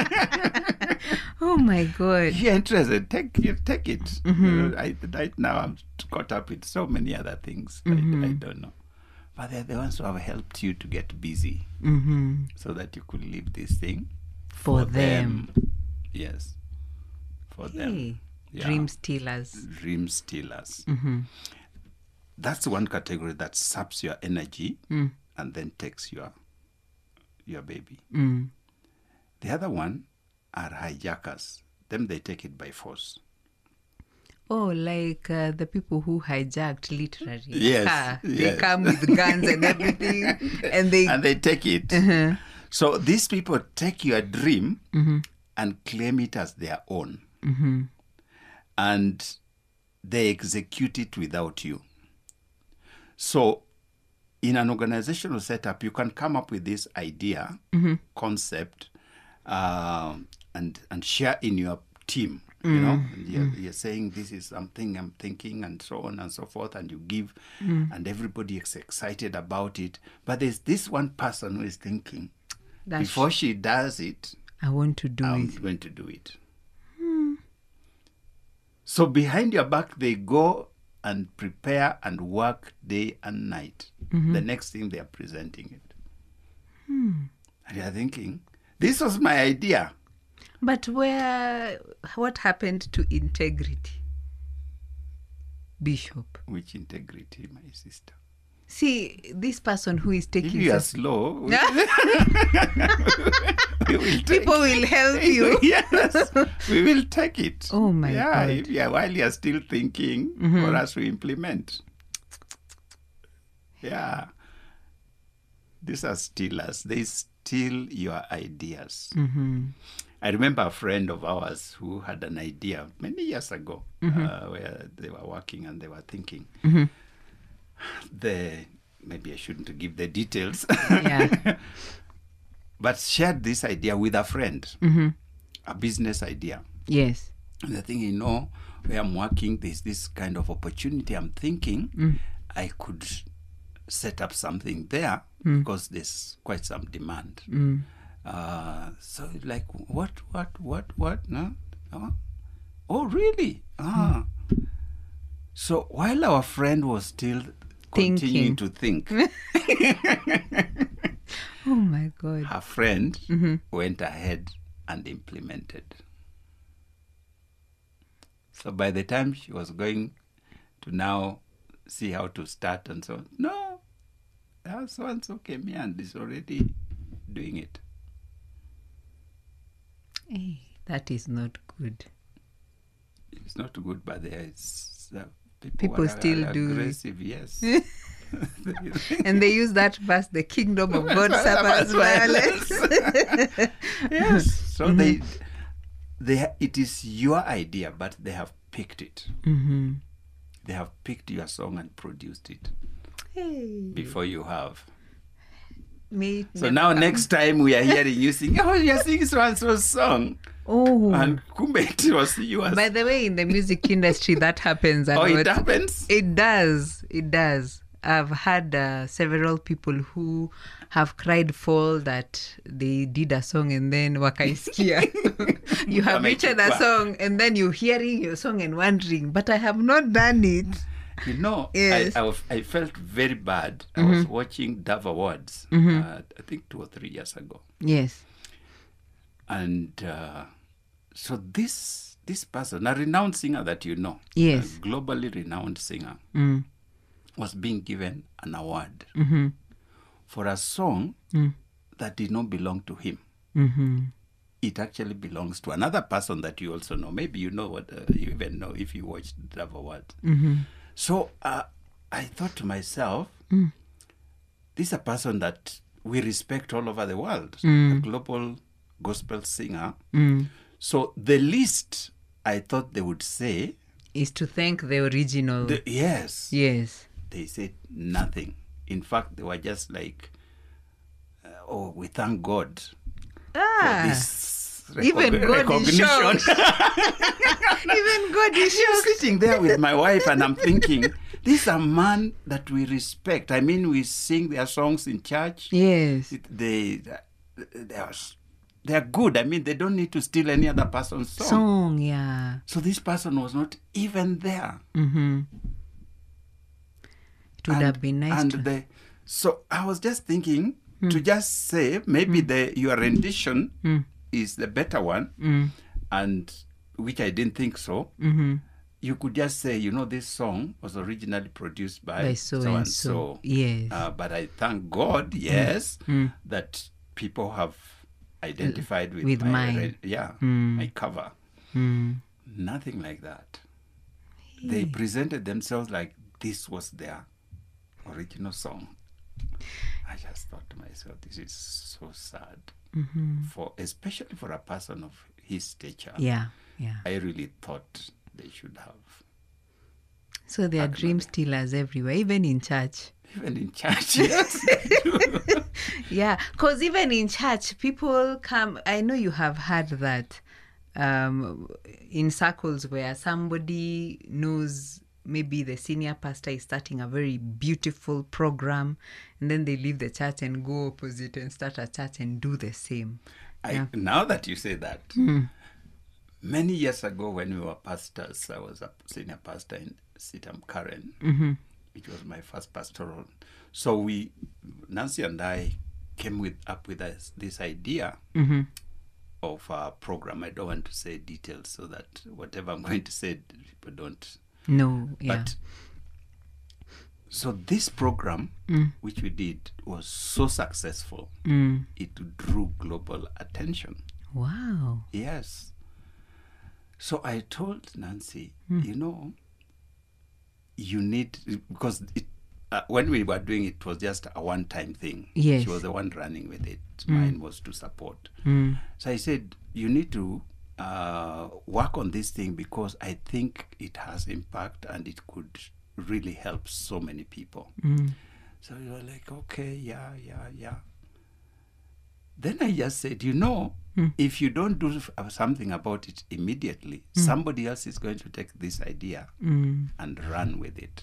Oh my God. If you're interested, take it. Right now, I'm caught up with so many other things. I don't know. But they're the ones who have helped you to get busy so that you could leave this thing For them. Yes. For Hey, them. Yeah. dream stealers. Dream stealers. That's one category that saps your energy and then takes your baby. The other one are hijackers. Them, they take it by force. Oh, like the people who hijacked literally. Yes, They yes. come with guns and everything, and they take it. So these people take your dream and claim it as their own. And they execute it without you. So in an organizational setup, you can come up with this idea, concept, and share in your team. You know, and you're saying this is something I'm thinking, and so on and so forth, and you give, and everybody is excited about it. But there's this one person who is thinking, before she does it, I want to do I'm it. going to do it. So behind your back, they go and prepare and work day and night. The next thing they are presenting it. And you're thinking, this was my idea. But what happened to integrity? Bishop. Which integrity, my sister? See, this person who is If taking you are this- slow, we will take people will help you. Yes, we will take it. Oh my God. If you are, while you are still thinking, for us to implement. Yeah. These are stealers. They steal your ideas. I remember a friend of ours who had an idea many years ago where they were working and they were thinking. Maybe I shouldn't give the details. Yeah. But shared this idea with a friend, a business idea. Yes. And they're thinking, where I'm working, there's this kind of opportunity. I'm thinking I could set up something there because there's quite some demand. So like, what? No? Oh, really? So while our friend was still continuing to think, Oh my God. her friend went ahead and implemented. So by the time she was going to now see how to start and so on, no, so-and-so came here and is already doing it. Hey, that is not good. It's not good, but there's People are still do it. aggressive, yes. And they use that verse, the kingdom of God suffers violence. Yes. So it is your idea, but they have picked it. They have picked your song and produced it Hey. before you have. May So now next time we are hearing you sing, you're singing so-and-so's song. Oh. And kumbe it was yours. By the way, in the music industry, that happens a lot. it happens? It does. It does. I've had several people who have cried fall that they did a song and then wakaisikia. You have written a song and then you're hearing your song and wondering, but I have not done it. You know, Yes. I felt very bad. I was watching Dove Awards, I think 2 or 3 years ago. Yes. And So this person, a renowned singer that you know, Yes. a globally renowned singer, was being given an award for a song that did not belong to him. It actually belongs to another person that you also know. Maybe you know what you even know if you watched the award. So I thought to myself, this is a person that we respect all over the world, a global gospel singer. So the least I thought they would say is to thank the original. Yes. They said nothing. In fact, they were just like, oh, we thank God for this even God is shocked. Even God is I'm shocked. sitting there with my wife and I'm thinking, this is a man that we respect. I mean, we sing their songs in church. Yes. They're good. I mean, they don't need to steal any other person's song. Yeah. So this person was not even there. It would have been nice. So I was just thinking to just say maybe your rendition is the better one, and which I didn't think so. You could just say, this song was originally produced by so and so. Yes. But I thank God, yes, that people have identified with mine. My cover. Nothing like that. They presented themselves like this was their original song. I just thought to myself, this is so sad, especially for a person of his stature. Yeah. I really thought they should have. So there are dream stealers everywhere, even in church. Even in church, yes. Yeah, because even in church, people come. I know you have heard that in circles where somebody knows maybe the senior pastor is starting a very beautiful program, and then they leave the church and go opposite and start a church and do the same. Now that you say that, many years ago when we were pastors, I was a senior pastor in Sitam Karen, which was my first pastoral. So Nancy and I came up with this idea of a program. I don't want to say details so that whatever I'm going to say, people don't. No, yeah. But so this program, which we did, was so successful. It drew global attention. Wow. Yes. So I told Nancy, you need, because when we were doing it, it was just a one-time thing. Yes. She was the one running with it. Mine was to support. So I said, you need to work on this thing because I think it has impact and it could really help so many people. So you were like, okay, yeah. Then I just said, if you don't do something about it immediately, somebody else is going to take this idea and run with it.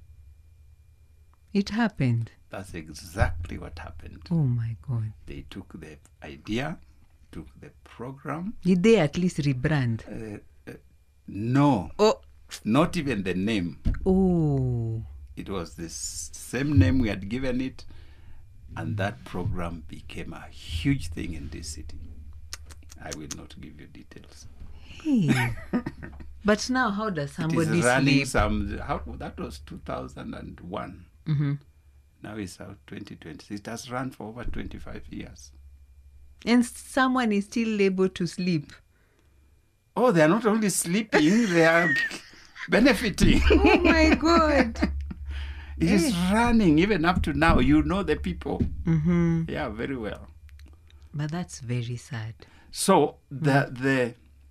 It happened. That's exactly what happened. Oh my God. They took the idea, took the program. Did they at least rebrand? No. Oh. Not even the name. Oh. It was the same name we had given it, and that program became a huge thing in this city. I will not give you details. Hey. But now, how does somebody it is running sleep? That was 2001. Now it's out 2020. It has run for over 25 years. And someone is still able to sleep. Oh, they are not only sleeping, they are benefiting. Oh my God. It is running even up to now. You know the people. Yeah, very well. But that's very sad. So the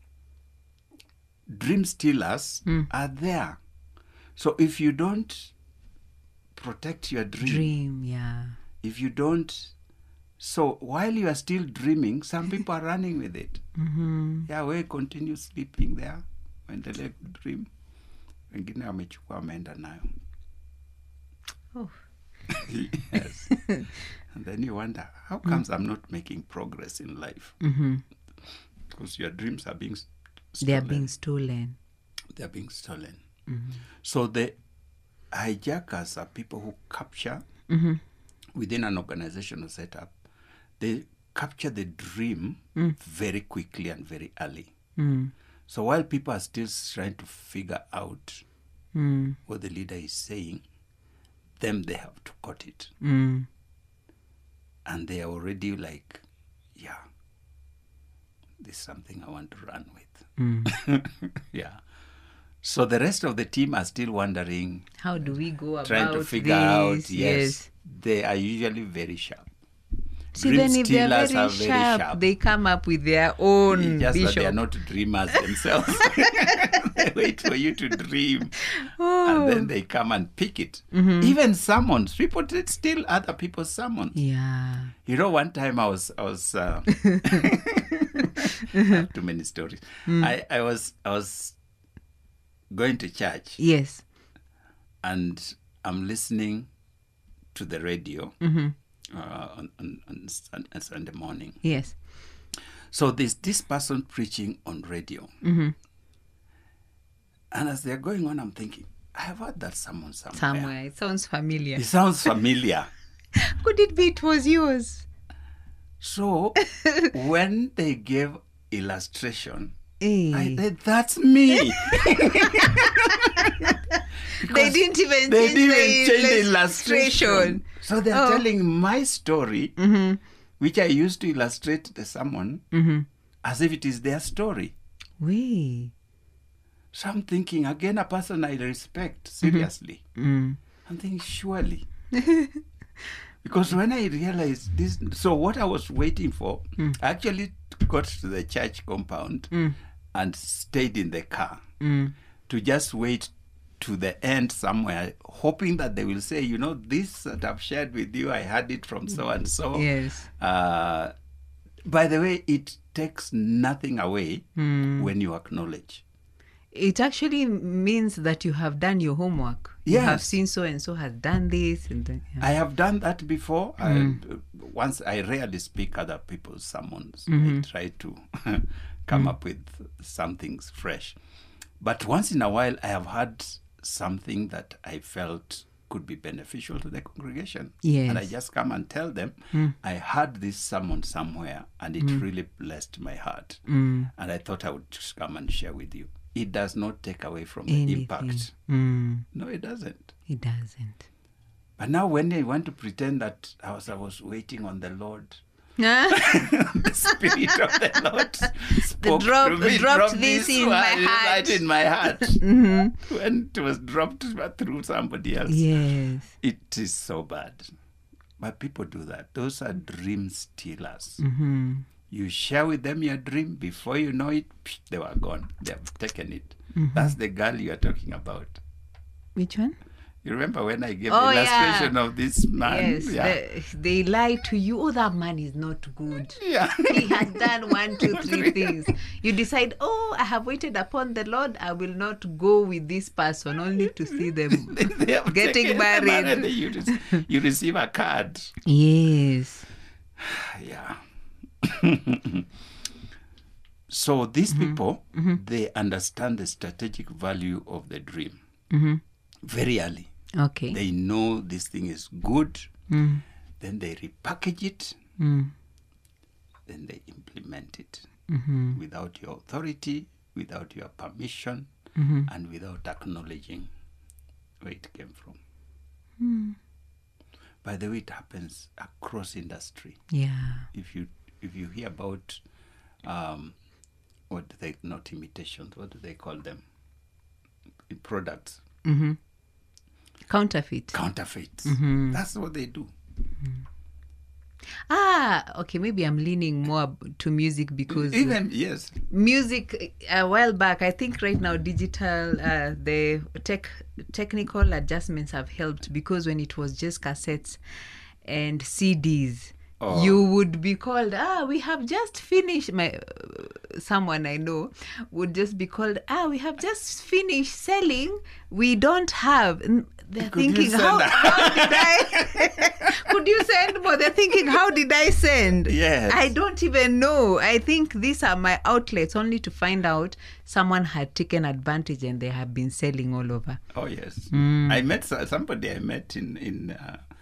dream stealers are there. So if you don't protect your dream, if you don't, so while you are still dreaming, some people are running with it. Yeah, we continue sleeping there. Waendelee dream. Wengine wamechukua wameenda nayo. Oh. Yes. And then you wonder, how comes I'm not making progress in life? Because your dreams are being stolen. They are being stolen. They are being stolen. So the hijackers are people who capture within an organizational setup. They capture the dream very quickly and very early. So while people are still trying to figure out what the leader is saying, they have to quote it. And they are already like, yeah, this is something I want to run with. Yeah. So the rest of the team are still wondering, how do we go about trying to figure this? out. Yes, they are usually very sharp. So Dream even if they're stealers very are sharp, they come up with their own just bishop. that they are not dreamers themselves. They wait for you to dream, Oh. and then they come and pick it. Even sermons, people did steal other people's sermons. Yeah. You know, one time I was I have too many stories. I was going to church, Yes. and I'm listening to the radio on Sunday morning. Yes. So there's this person preaching on radio. And as they're going on, I'm thinking, I have heard that somewhere. Somewhere. It sounds familiar. It sounds familiar. Could it be it was yours? So when they gave illustration, Eh. I said, that's me. They didn't even They change didn't the change the illustration. So they're Oh. telling my story, which I used to illustrate the sermon, as if it is their story. Wait. So I'm thinking, again, a person I respect, seriously. I'm thinking, surely. Because when I realized this, so what I was waiting for, I actually got to the church compound and stayed in the car to just wait to the end somewhere, hoping that they will say, you know, this that I've shared with you, I had it from so and so. Yes. By the way, it takes nothing away when you acknowledge. It actually means that you have done your homework. You have Yes. seen so and so has done this. And then, yeah. I have done that before. Once I rarely speak other people's sermons. I try to come up with some things fresh. But once in a while, I have had something that I felt could be beneficial to the congregation. Yes. And I just come and tell them, I heard this sermon somewhere and it really blessed my heart. And I thought I would just come and share with you. It does not take away from the Anything. impact. Mm. No, it doesn't. It doesn't. But now when they want to pretend that I was waiting on the Lord, Ah, the Spirit of the Lord spoke drop- to me, dropped dropped this in word my heart. right in my heart. When it was dropped through somebody else. yes. It is so bad. But people do that. Those are dream stealers. You share with them your dream, before you know it, they were gone. They have taken it. That's the girl you are talking about. Which one? You remember when I gave Oh, the yeah. illustration of this man? Yes. Yeah. They lie to you. Oh, that man is not good. Yeah. He has done 1, 2, 3 things. You decide, oh, I have waited upon the Lord. I will not go with this person, only to see them They have getting taken the married. man and you receive a card. Yes. Yeah. So these people, they understand the strategic value of the dream very early. Okay. They know this thing is good. Then they repackage it. Then they implement it without your authority, without your permission, and without acknowledging where it came from. By the way, it happens across industry. Yeah. If you hear about what do they, not imitations, what do they call them? Products. Counterfeit. Counterfeits. That's what they do. Okay, maybe I'm leaning more to music because Even, yes. music a while back, I think right now digital, the technical adjustments have helped, because when it was just cassettes and CDs, you would be called, we have just finished, someone I know would just be called, we have just finished selling, we don't have. They're Could you thinking, send how that? did I? Could you send more? They're thinking, how did I send? Yes. I don't even know. I think these are my outlets, only to find out someone had taken advantage and they have been selling all over. Oh, yes. I met somebody I met in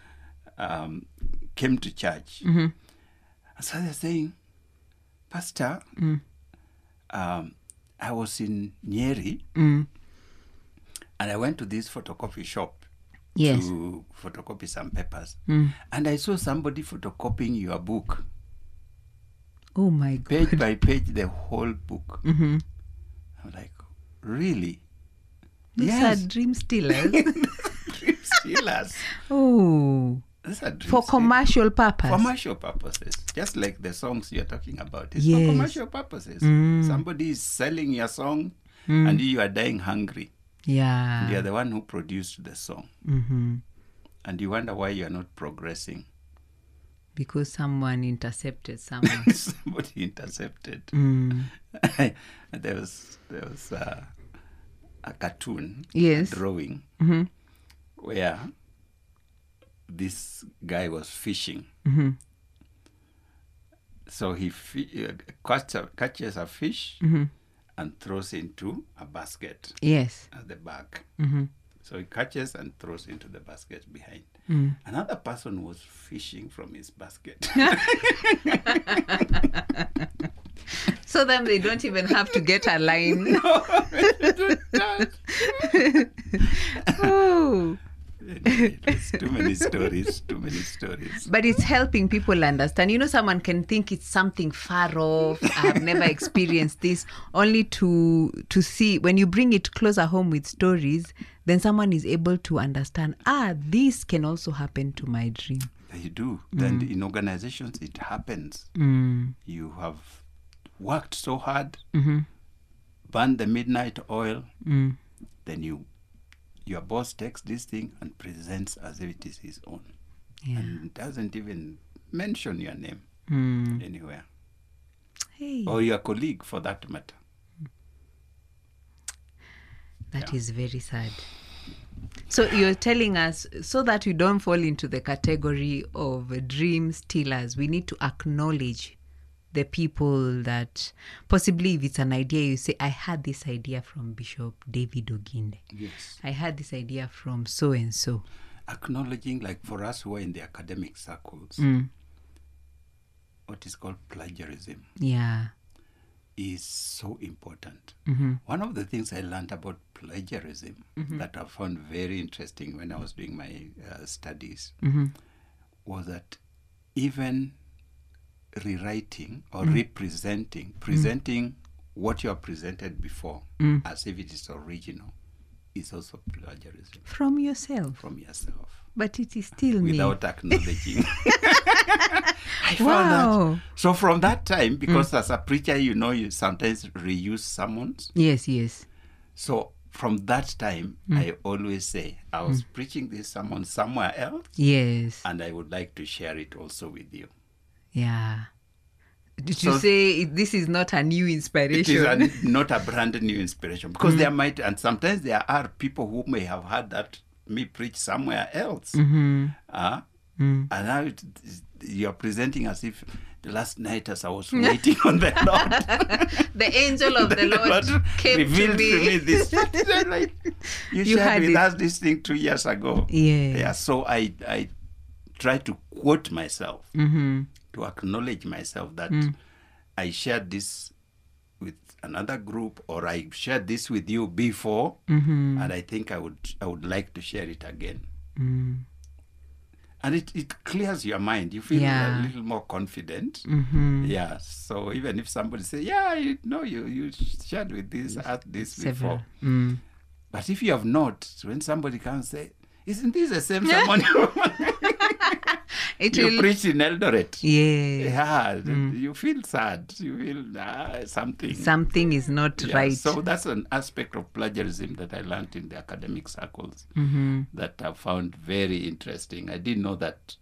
came to church. So they're saying, Pastor, I was in Nyeri, Mm. and I went to this photocopy shop Yes. to photocopy some papers. Mm. And I saw somebody photocopying your book, Oh my God. page by page, the whole book. Mm-hmm. I'm like, really? These are dream stealers. Dream stealers. Oh. These are dream For stealers. commercial purpose. Commercial purposes, just like the songs you're talking about. It's Yes. for commercial purposes. Mm. Somebody is selling your song, and you are dying hungry. Yeah. And you're the one who produced the song. Mm-hmm. And you wonder why you're not progressing. Because someone intercepted someone. Somebody intercepted. Mm. there was a cartoon, Yes. a drawing, Mm-hmm. where this guy was fishing. Mm-hmm. So he catches a fish Mm-hmm. and throws into a basket Yes. at the back. Mm-hmm. So he catches and throws into the basket behind. Mm. Another person was fishing from his basket. So then they don't even have to get a line. Oh. It's too many stories. But it's helping people understand. You know, someone can think it's something far off. I've never experienced this. Only to see, when you bring it closer home with stories, then someone is able to understand, this can also happen to my dream. They do. Then in organizations, it happens. Mm. You have worked so hard, Mm-hmm. burned the midnight oil, Mm. then your boss takes this thing and presents as if it is his own. Yeah. And doesn't even mention your name anywhere. Hey. Or your colleague, for that matter. That is very sad. So you're telling us, so that we don't fall into the category of dream stealers, we need to acknowledge the people that possibly, if it's an idea, you say, I had this idea from Bishop David Oginde. Yes. I had this idea from so and so. Acknowledging, like for us who are in the academic circles, what is called plagiarism Yeah. is so important. Mm-hmm. One of the things I learned about plagiarism that I found very interesting when I was doing my studies was that even rewriting or presenting what you have presented before as if it is original is also plagiarism From yourself. from yourself But it is still me. without acknowledging. I found that. So from that time, because as a preacher, you sometimes reuse sermons. Yes, yes. So from that time, I always say, I was preaching this sermon somewhere else, Yes. and I would like to share it also with you. Yeah. Did you So- say this is not a new It inspiration? is not a brand new inspiration, because there might, and sometimes there are people who may have heard that me preach somewhere else. And now you're presenting as if the last night as I was waiting on the Lord, The angel of the Lord came to revealed me. this. Like, you You shared had with it. us this thing 2 years ago. Yes. Yeah, so I try to quote myself, to acknowledge myself that I shared this with another group, or I shared this with you before, and I think I would like to share it again. And it clears your mind. You feel Yeah. a little more confident. Yeah. So even if somebody says, "Yeah, you shared with this Several. before," but if you have not, when somebody comes and say, "Isn't this the same sermon It you will. preached in Eldoret?" Yeah. Yeah, you feel sad. You feel something. Something is not Yeah, right. So that's an aspect of plagiarism that I learned in the academic circles that I found very interesting. I didn't know that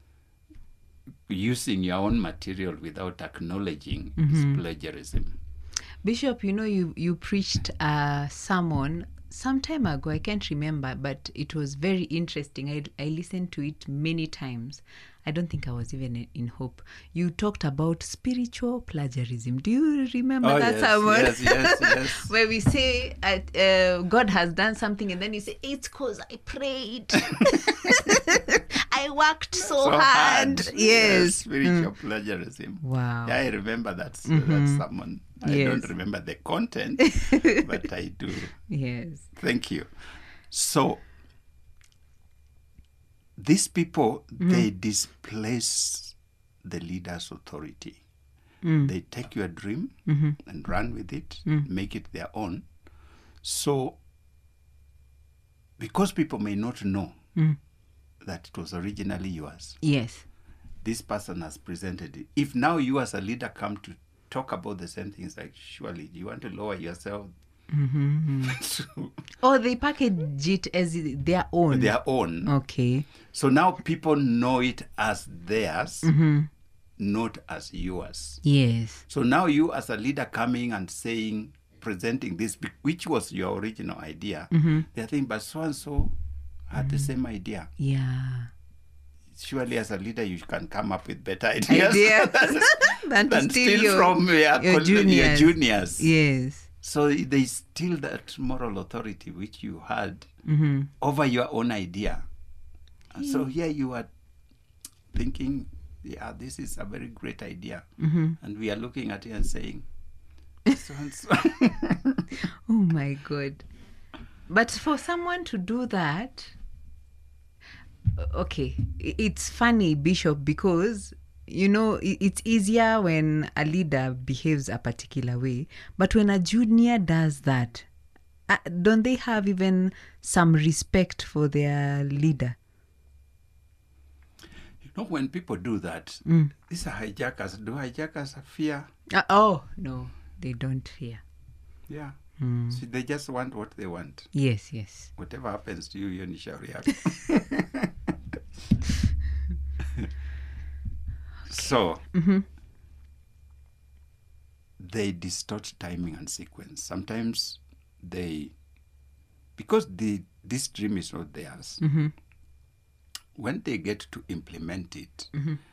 using your own material without acknowledging is plagiarism. Bishop, you preached a sermon some time ago. I can't remember, but it was very interesting. I listened to it many times. I don't think I was even in Hope. You talked about spiritual plagiarism. Do you remember that sermon? Yes. Where we say God has done something, and then you say, it's because I prayed. I I worked so hard. Yes. Spiritual plagiarism. Wow. Yeah, I remember that someone. I Yes. don't remember the content, but I do. Yes. Thank you. So, these people, they displace the leader's authority. They take your dream and run with it, make it their own. So, because people may not know that it was originally yours, Yes. this person has presented it. If now you as a leader come to talk about the same things, like, surely you want to lower yourself. Or they package it as their own. Their own. Okay. So now people know it as theirs, not as yours. Yes. So now you as a leader coming and saying, presenting this, which was your original idea, they're thinking, but so-and-so had the same idea. Yeah. Surely as a leader, you can come up with better ideas Than to than steal steal from your juniors. Yes. So they steal that moral authority which you had over your own idea. And so here you are thinking, yeah, this is a very great idea. And we are looking at it and saying, so and so. Oh my God. But for someone to do that, okay, it's funny, Bishop, because, you know, it's easier when a leader behaves a particular way. But when a junior does that, don't they have even some respect for their leader? You know, when people do that, these are hijackers. Do hijackers fear? Oh, no, they don't fear. Yeah. So they just want what they want. Yes, yes. Whatever happens to you, you need to react. So, they distort timing and sequence. Sometimes because this dream is not theirs, when they get to implement it,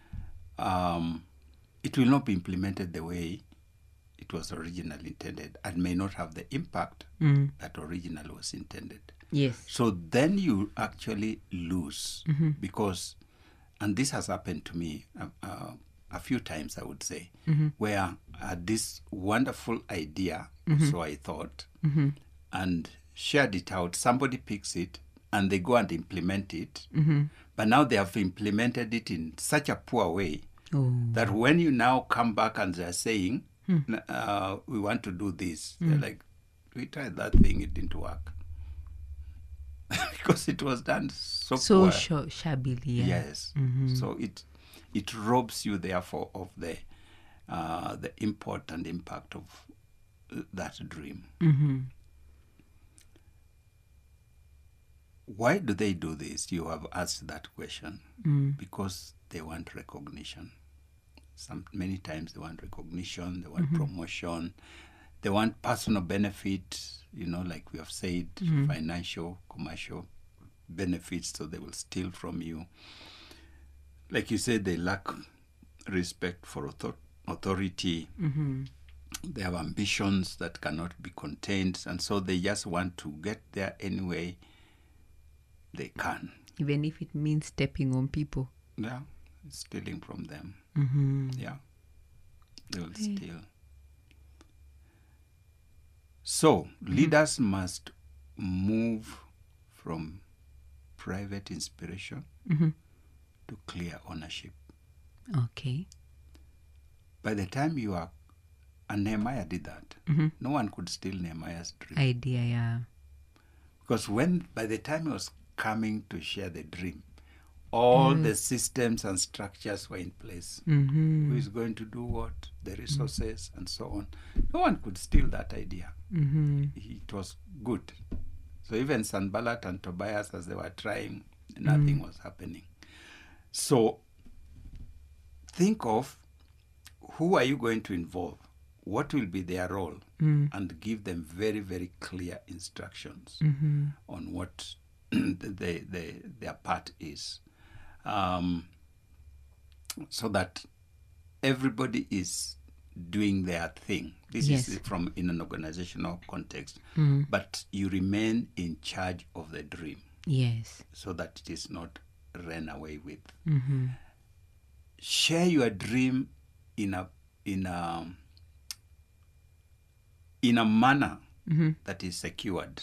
it will not be implemented the way it was originally intended and may not have the impact that originally was intended. Yes. So then you actually lose because, and this has happened to me a few times, I would say, where I had this wonderful idea, so I thought, and shared it out. Somebody picks it and they go and implement it. But now they have implemented it in such a poor way that when you now come back and they're saying, we want to do this, they're like, we tried that thing, it didn't work. Because it was done so poor. Shabbily, yeah. Yes. So it robs you therefore of the import and impact of that dream. Why do they do this? You have asked that question. Because they want recognition. Many times they want recognition, they want promotion, they want personal benefit, you know, like we have said, financial, commercial benefits, so they will steal from you. Like you said, they lack respect for authority. They have ambitions that cannot be contained, and so they just want to get there any way they can. Even if it means stepping on people. Yeah, stealing from them. Yeah, they will steal. So, leaders must move from private inspiration to clear ownership. Okay. By the time you are, and Nehemiah did that, no one could steal Nehemiah's dream. Idea, yeah. Because by the time he was coming to share the dream, all the systems and structures were in place. Who is going to do what, the resources, and so on. No one could steal that idea. It was good. So even Sanballat and Tobias, as they were trying, nothing was happening. So think of who are you going to involve? What will be their role? And give them very, very clear instructions on what their part is. So that everybody is doing their thing. This is in an organizational context. But you remain in charge of the dream. Yes. So that it is not ran away with. Share your dream in a manner that is secured,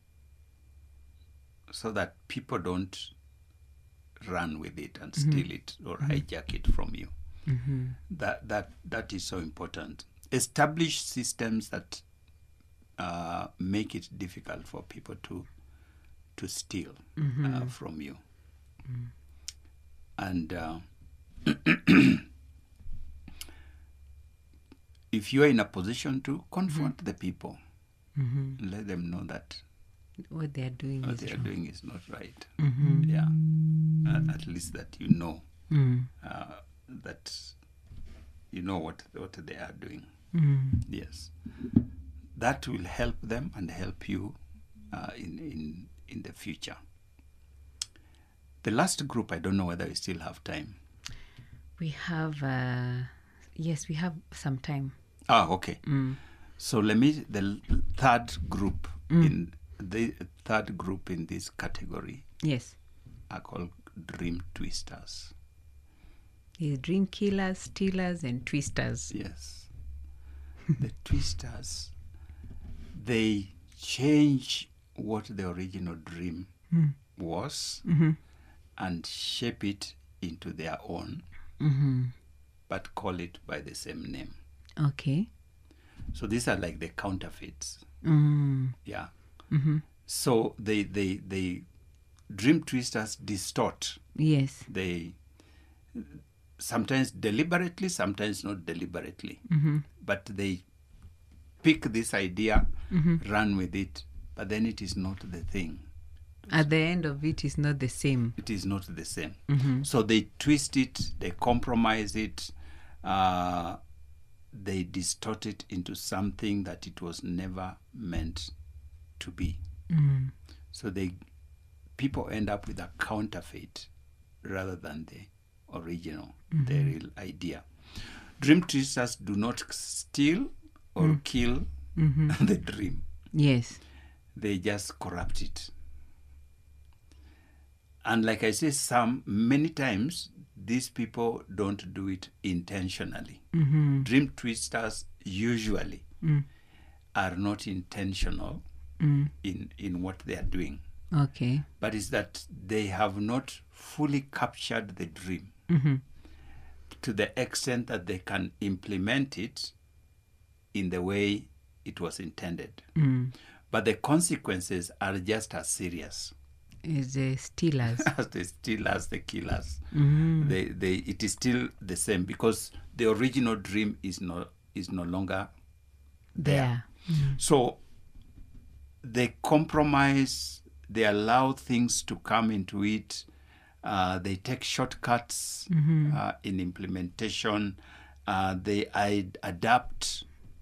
so that people don't run with it and steal it or hijack it from you. That is so important. Establish systems that make it difficult for people to steal from you. And if you are in a position to confront the people, let them know that what they are doing is not right. Yeah, at least that you know that you know what they are doing. Yes, that will help them and help you in the future. The last group, I don't know whether we still have time. We have yes, we have some time. Okay. So the third group in this category, yes, are called dream twisters. Yes, dream killers, stealers, and twisters. Yes. The twisters, they change what the original dream was and shape it into their own, but call it by the same name. Okay. So these are like the counterfeits. Yeah. So they dream twisters distort. Yes. They sometimes deliberately, sometimes not deliberately, but they pick this idea, run with it, but then it is not the thing. At the end of it is not the same. It is not the same. So they twist it, they compromise it, they distort it into something that it was never meant to be. So people end up with a counterfeit rather than the original, the real idea. Dream twisters do not steal or kill the dream. Yes. They just corrupt it. And like I say, many times, these people don't do it intentionally. Dream twisters usually are not intentional in what they are doing. Okay. But it's that they have not fully captured the dream to the extent that they can implement it in the way it was intended. But the consequences are just as serious. Is the stealers. As the stealers, the killers. It is still the same, because the original dream is no longer there. So they compromise, they allow things to come into it, they take shortcuts in implementation, they adapt,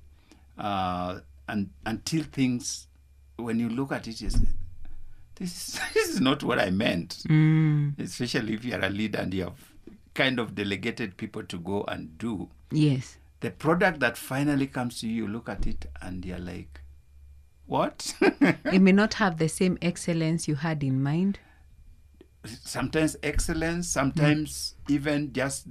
and until things, when you look at it, you say, this is not what I meant. Especially if you are a leader and you have kind of delegated people to go and do. Yes. The product that finally comes to you, you look at it and you're like, what? It may not have the same excellence you had in mind. Sometimes excellence, sometimes even just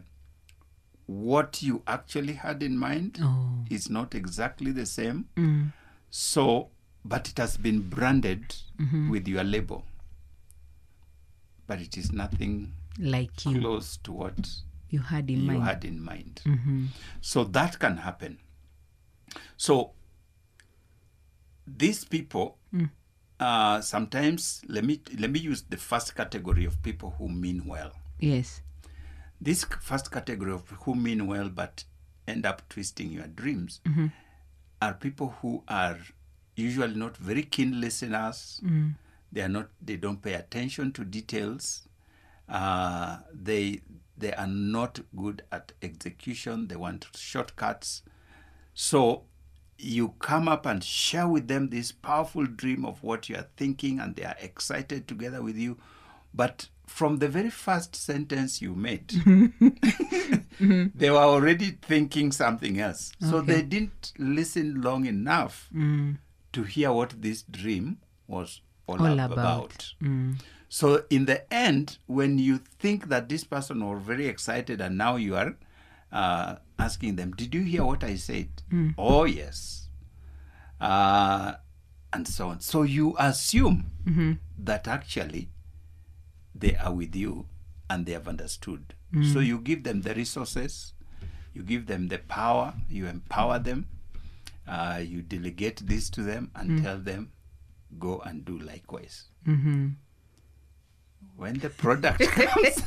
what you actually had in mind is not exactly the same. So, but it has been branded with your label. But it is nothing like close to what you had in mind. So that can happen. So these people, sometimes, let me use the first category of people who mean well. Yes. This first category of who mean well but end up twisting your dreams are people who are usually not very keen listeners. They don't pay attention to details. They are not good at execution. They want shortcuts. So you come up and share with them this powerful dream of what you are thinking, and they are excited together with you. But from the very first sentence you made, they were already thinking something else. Okay. So they didn't listen long enough to hear what this dream was all about. So in the end, when you think that this person was very excited and now you are asking them, did you hear what I said? Oh, yes. And so on. So you assume that actually they are with you and they have understood. So you give them the resources, you give them the power, you empower them, you delegate this to them and tell them, go and do likewise. When the product comes,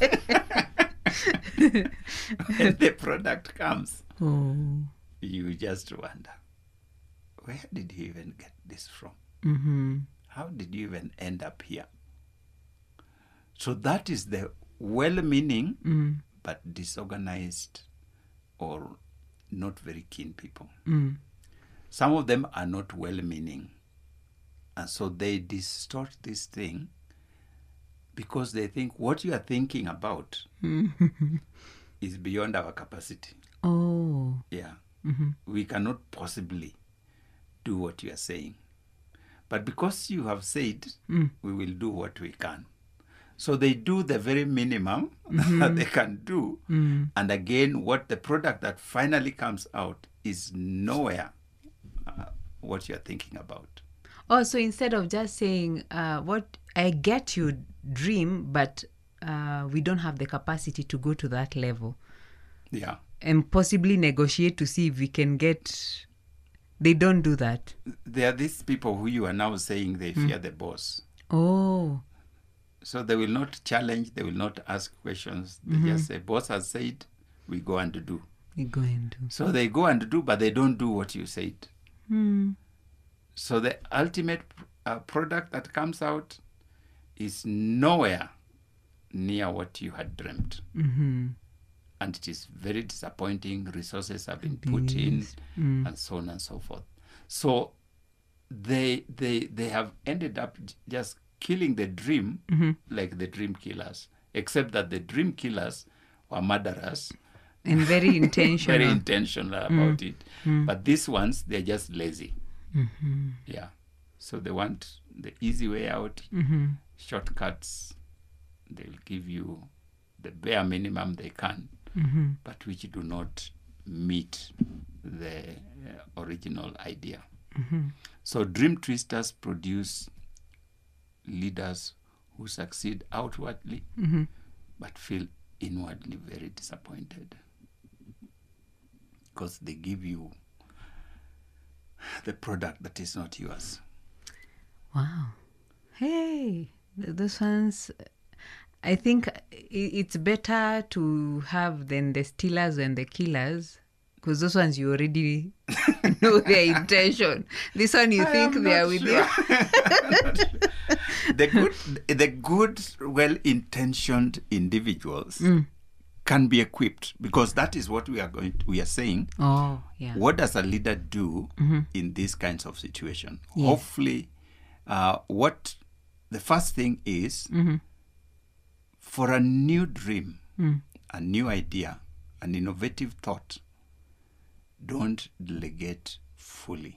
you just wonder, where did he even get this from? How did you even end up here? So that is the well-meaning but disorganized or not very keen people. Some of them are not well-meaning, and so they distort this thing because they think what you are thinking about is beyond our capacity. Oh. Yeah. We cannot possibly do what you are saying. But because you have said, we will do what we can. So they do the very minimum that they can do. And again, what the product that finally comes out is nowhere what you're thinking about. Oh, so instead of just saying, what I get your dream, but we don't have the capacity to go to that level. Yeah. And possibly negotiate to see if we can get... They don't do that. There are these people who you are now saying they fear the boss. Oh. So they will not challenge, they will not ask questions. They just say, boss has said, we go and do. We go and do. So they go and do, but they don't do what you said. So the ultimate product that comes out is nowhere near what you had dreamt. And it is very disappointing. Resources have been put in, and so on and so forth. So they have ended up just killing the dream like the dream killers, except that the dream killers were murderers. And very intentional. Very intentional about it. But these ones, they're just lazy. Yeah. So they want the easy way out, shortcuts. They'll give you the bare minimum they can, but which do not meet the original idea. So dream twisters produce leaders who succeed outwardly, but feel inwardly very disappointed because they give you the product that is not yours. Wow. Hey, those ones, I think it's better to have than the stealers and the killers, because those ones you already know their intention. This one you think they are with you. The good, well-intentioned individuals can be equipped, because that is what we are saying. Oh, yeah. What does a leader do in these kinds of situations? Yes. Hopefully, what the first thing is, for a new dream, a new idea, an innovative thought, don't delegate fully.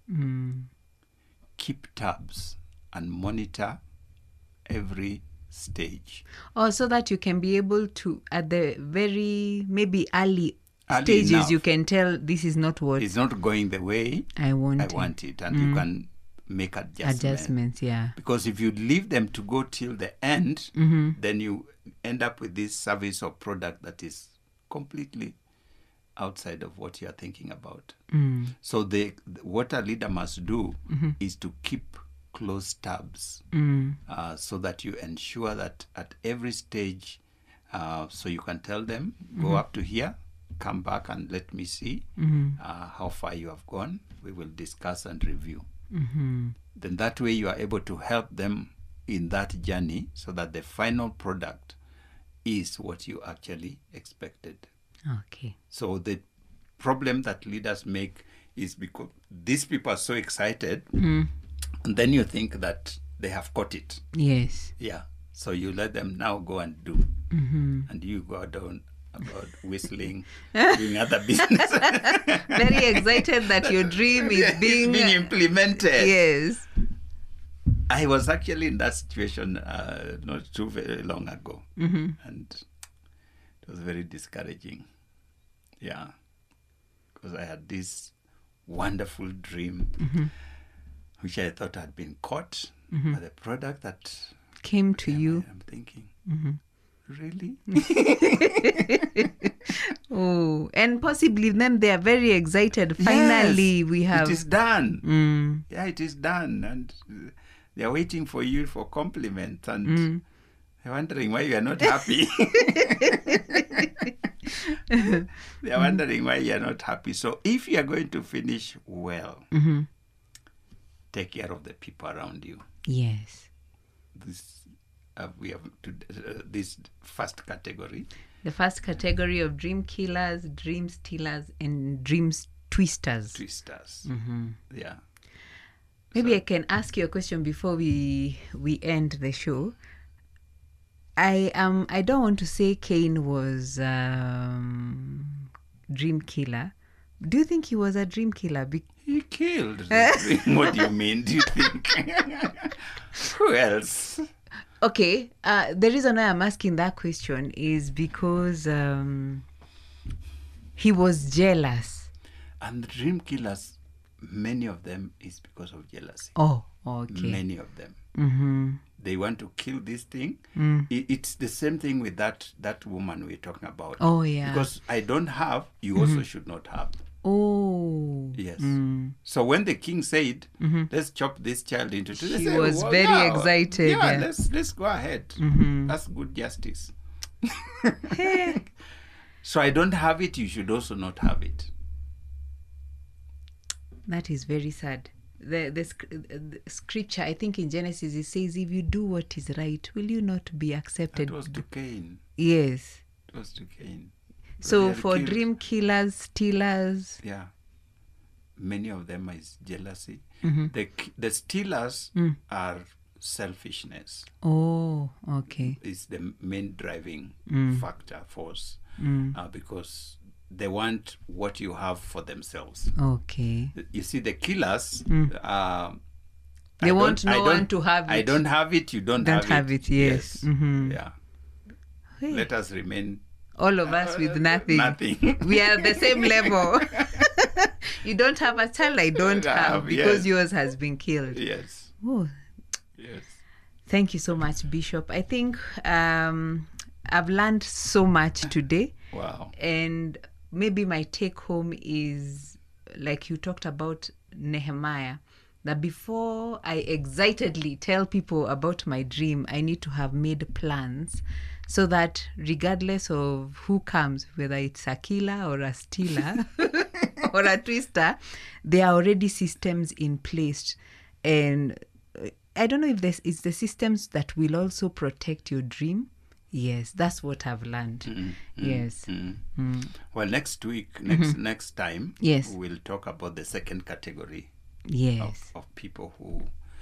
Keep tabs and monitor every stage. Oh, so that you can be able to, at the very maybe early stages, enough, you can tell this is not what it's not going the way I want it, and you can make adjustments. Yeah. Because if you leave them to go till the end, then you end up with this service or product that is completely outside of what you are thinking about. So what a leader must do is to keep close tabs, so that you ensure that at every stage, so you can tell them, go up to here, come back and let me see how far you have gone. We will discuss and review. Then that way you are able to help them in that journey so that the final product is what you actually expected. Okay. So the problem that leaders make is because these people are so excited, and then you think that they have caught it. Yes. Yeah. So you let them now go and do. And you go down about whistling, doing other business. Very excited that your dream is being implemented. Yes. I was actually in that situation not too very long ago, and it was very discouraging. Yeah, because I had this wonderful dream, which I thought had been caught, but the product that Came to you. I'm thinking, really? Oh, and possibly then they are very excited. Finally, Yes, we have. it is done. Yeah, it is done, and they are waiting for you for compliments, and they're wondering why you are not happy. They are wondering why you are not happy. So if you are going to finish well, take care of the people around you. Yes. This we have to this first category. The first category of dream killers, dream stealers, and dreams twisters. Twisters. Yeah. Maybe I can ask you a question before we end the show. I don't want to say Cain was dream killer. Do you think he was a dream killer? He killed the dream. What do you mean? Do you think? Who else? Okay, the reason why I'm asking that question is because he was jealous. And the dream killers, many of them is because of jealousy. Oh, okay. Many of them. They want to kill this thing. It's the same thing with that woman we're talking about. Oh, yeah. Because I don't have, you also should not have. Oh. Yes. So when the king said, let's chop this child into two, they He said, was very excited. Yeah, Yeah. let's go ahead. That's good justice. So I don't have it, you should also not have it. That is very sad. The scripture, I think in Genesis, it says, if you do what is right, will you not be accepted? It was to Cain. Yes. It was to Cain. So They are for killed. dream killers, stealers, Yeah. Many of them is jealousy. The stealers are selfishness. oh, okay. Is the main driving factor, force. Because they want what you have for themselves. Okay. You see, the killers, They want no one to have I it. don't have it, you don't have it, yes. Yeah. Hey. Let us remain All of us with nothing. Nothing. We are the same level. You don't have a child, I don't have, because yes. yours has been killed. Yes. Oh, Yes. thank you so much, Bishop. I think I've learned so much today. Wow. And maybe my take home is, like you talked about Nehemiah, that before I excitedly tell people about my dream, I need to have made plans so that regardless of who comes, whether it's a killer or a stealer or a twister, there are already systems in place. And I don't know if this is the systems that will also protect your dream. Yes, that's what I've learned. Yes. Well, next week, next time, Yes. we'll talk about the second category Yes. of people who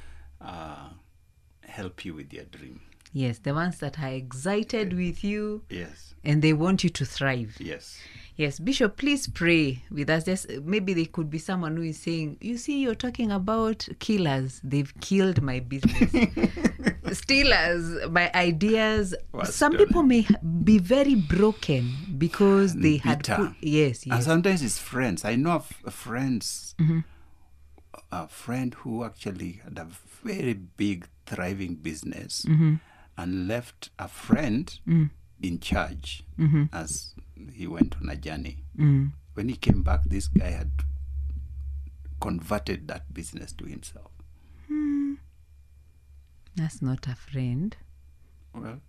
help you with your dream. Yes, the ones that are excited with you Yes. and they want you to thrive. Yes. Yes, Bishop, please pray with us. Just maybe there could be someone who is saying, you see, you're talking about killers. They've killed my business. Stealers, my ideas. Was Some stolen. people may be very broken because they had bitter. put... Yes, And yes. sometimes it's friends. I know of friends, a friend who actually had a very big, thriving business and left a friend in charge as he went on a journey. When he came back, this guy had converted that business to himself. That's not a friend. Well,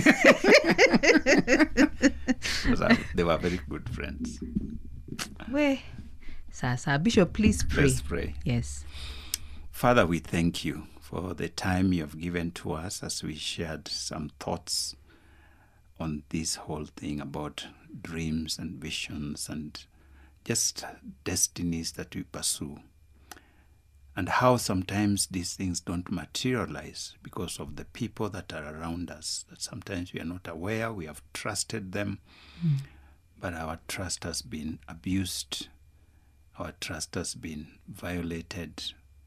they were very good friends. Well, Sasa, Bishop, please pray. Let's pray. Yes. Father, we thank you for the time you have given to us as we shared some thoughts on this whole thing about dreams and visions and just destinies that we pursue. And how sometimes these things don't materialize because of the people that are around us. That sometimes we are not aware, we have trusted them, but our trust has been abused, our trust has been violated,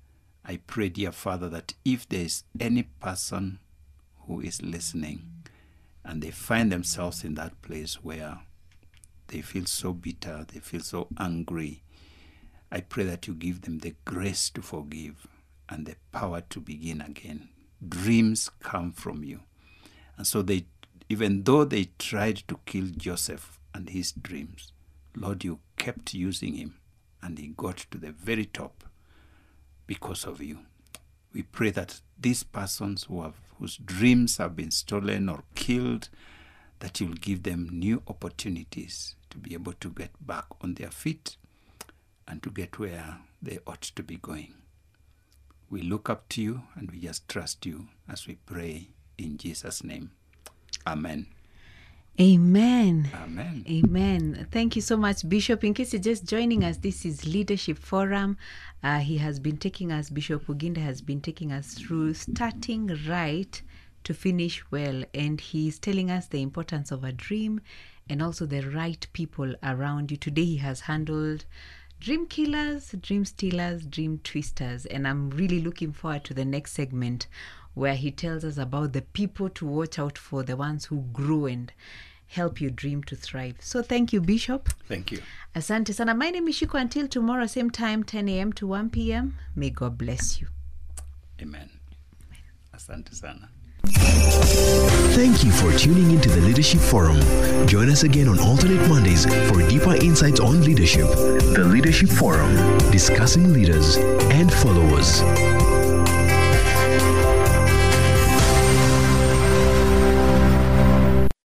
I pray, dear Father, that if there is any person who is listening and they find themselves in that place where they feel so bitter, they feel so angry, I pray that you give them the grace to forgive and the power to begin again. Dreams come from you. And so even though they tried to kill Joseph and his dreams, Lord, you kept using him and he got to the very top because of you. We pray that these persons whose dreams have been stolen or killed, that you'll give them new opportunities to be able to get back on their feet and to get where they ought to be going. We look up to you and we just trust you as we pray in Jesus' name. Amen. Amen. Amen. Amen. Thank you so much, Bishop. In case you're just joining us, this is Leadership Forum. He has been taking us, Bishop Uginda has been taking us through starting right to finish well. And he's telling us the importance of a dream and also the right people around you. Today he has handled dream killers, dream stealers, dream twisters. And I'm really looking forward to the next segment where he tells us about the people to watch out for, the ones who grow and help your dream to thrive. So thank you, Bishop. Thank you. Asante sana. My name is Shiko. Until tomorrow, same time, 10 a.m. to 1 p.m. May God bless you. Amen. Asante sana. Thank you for tuning into the Leadership Forum. Join us again on alternate Mondays for deeper insights on leadership. The Leadership Forum, discussing leaders and followers.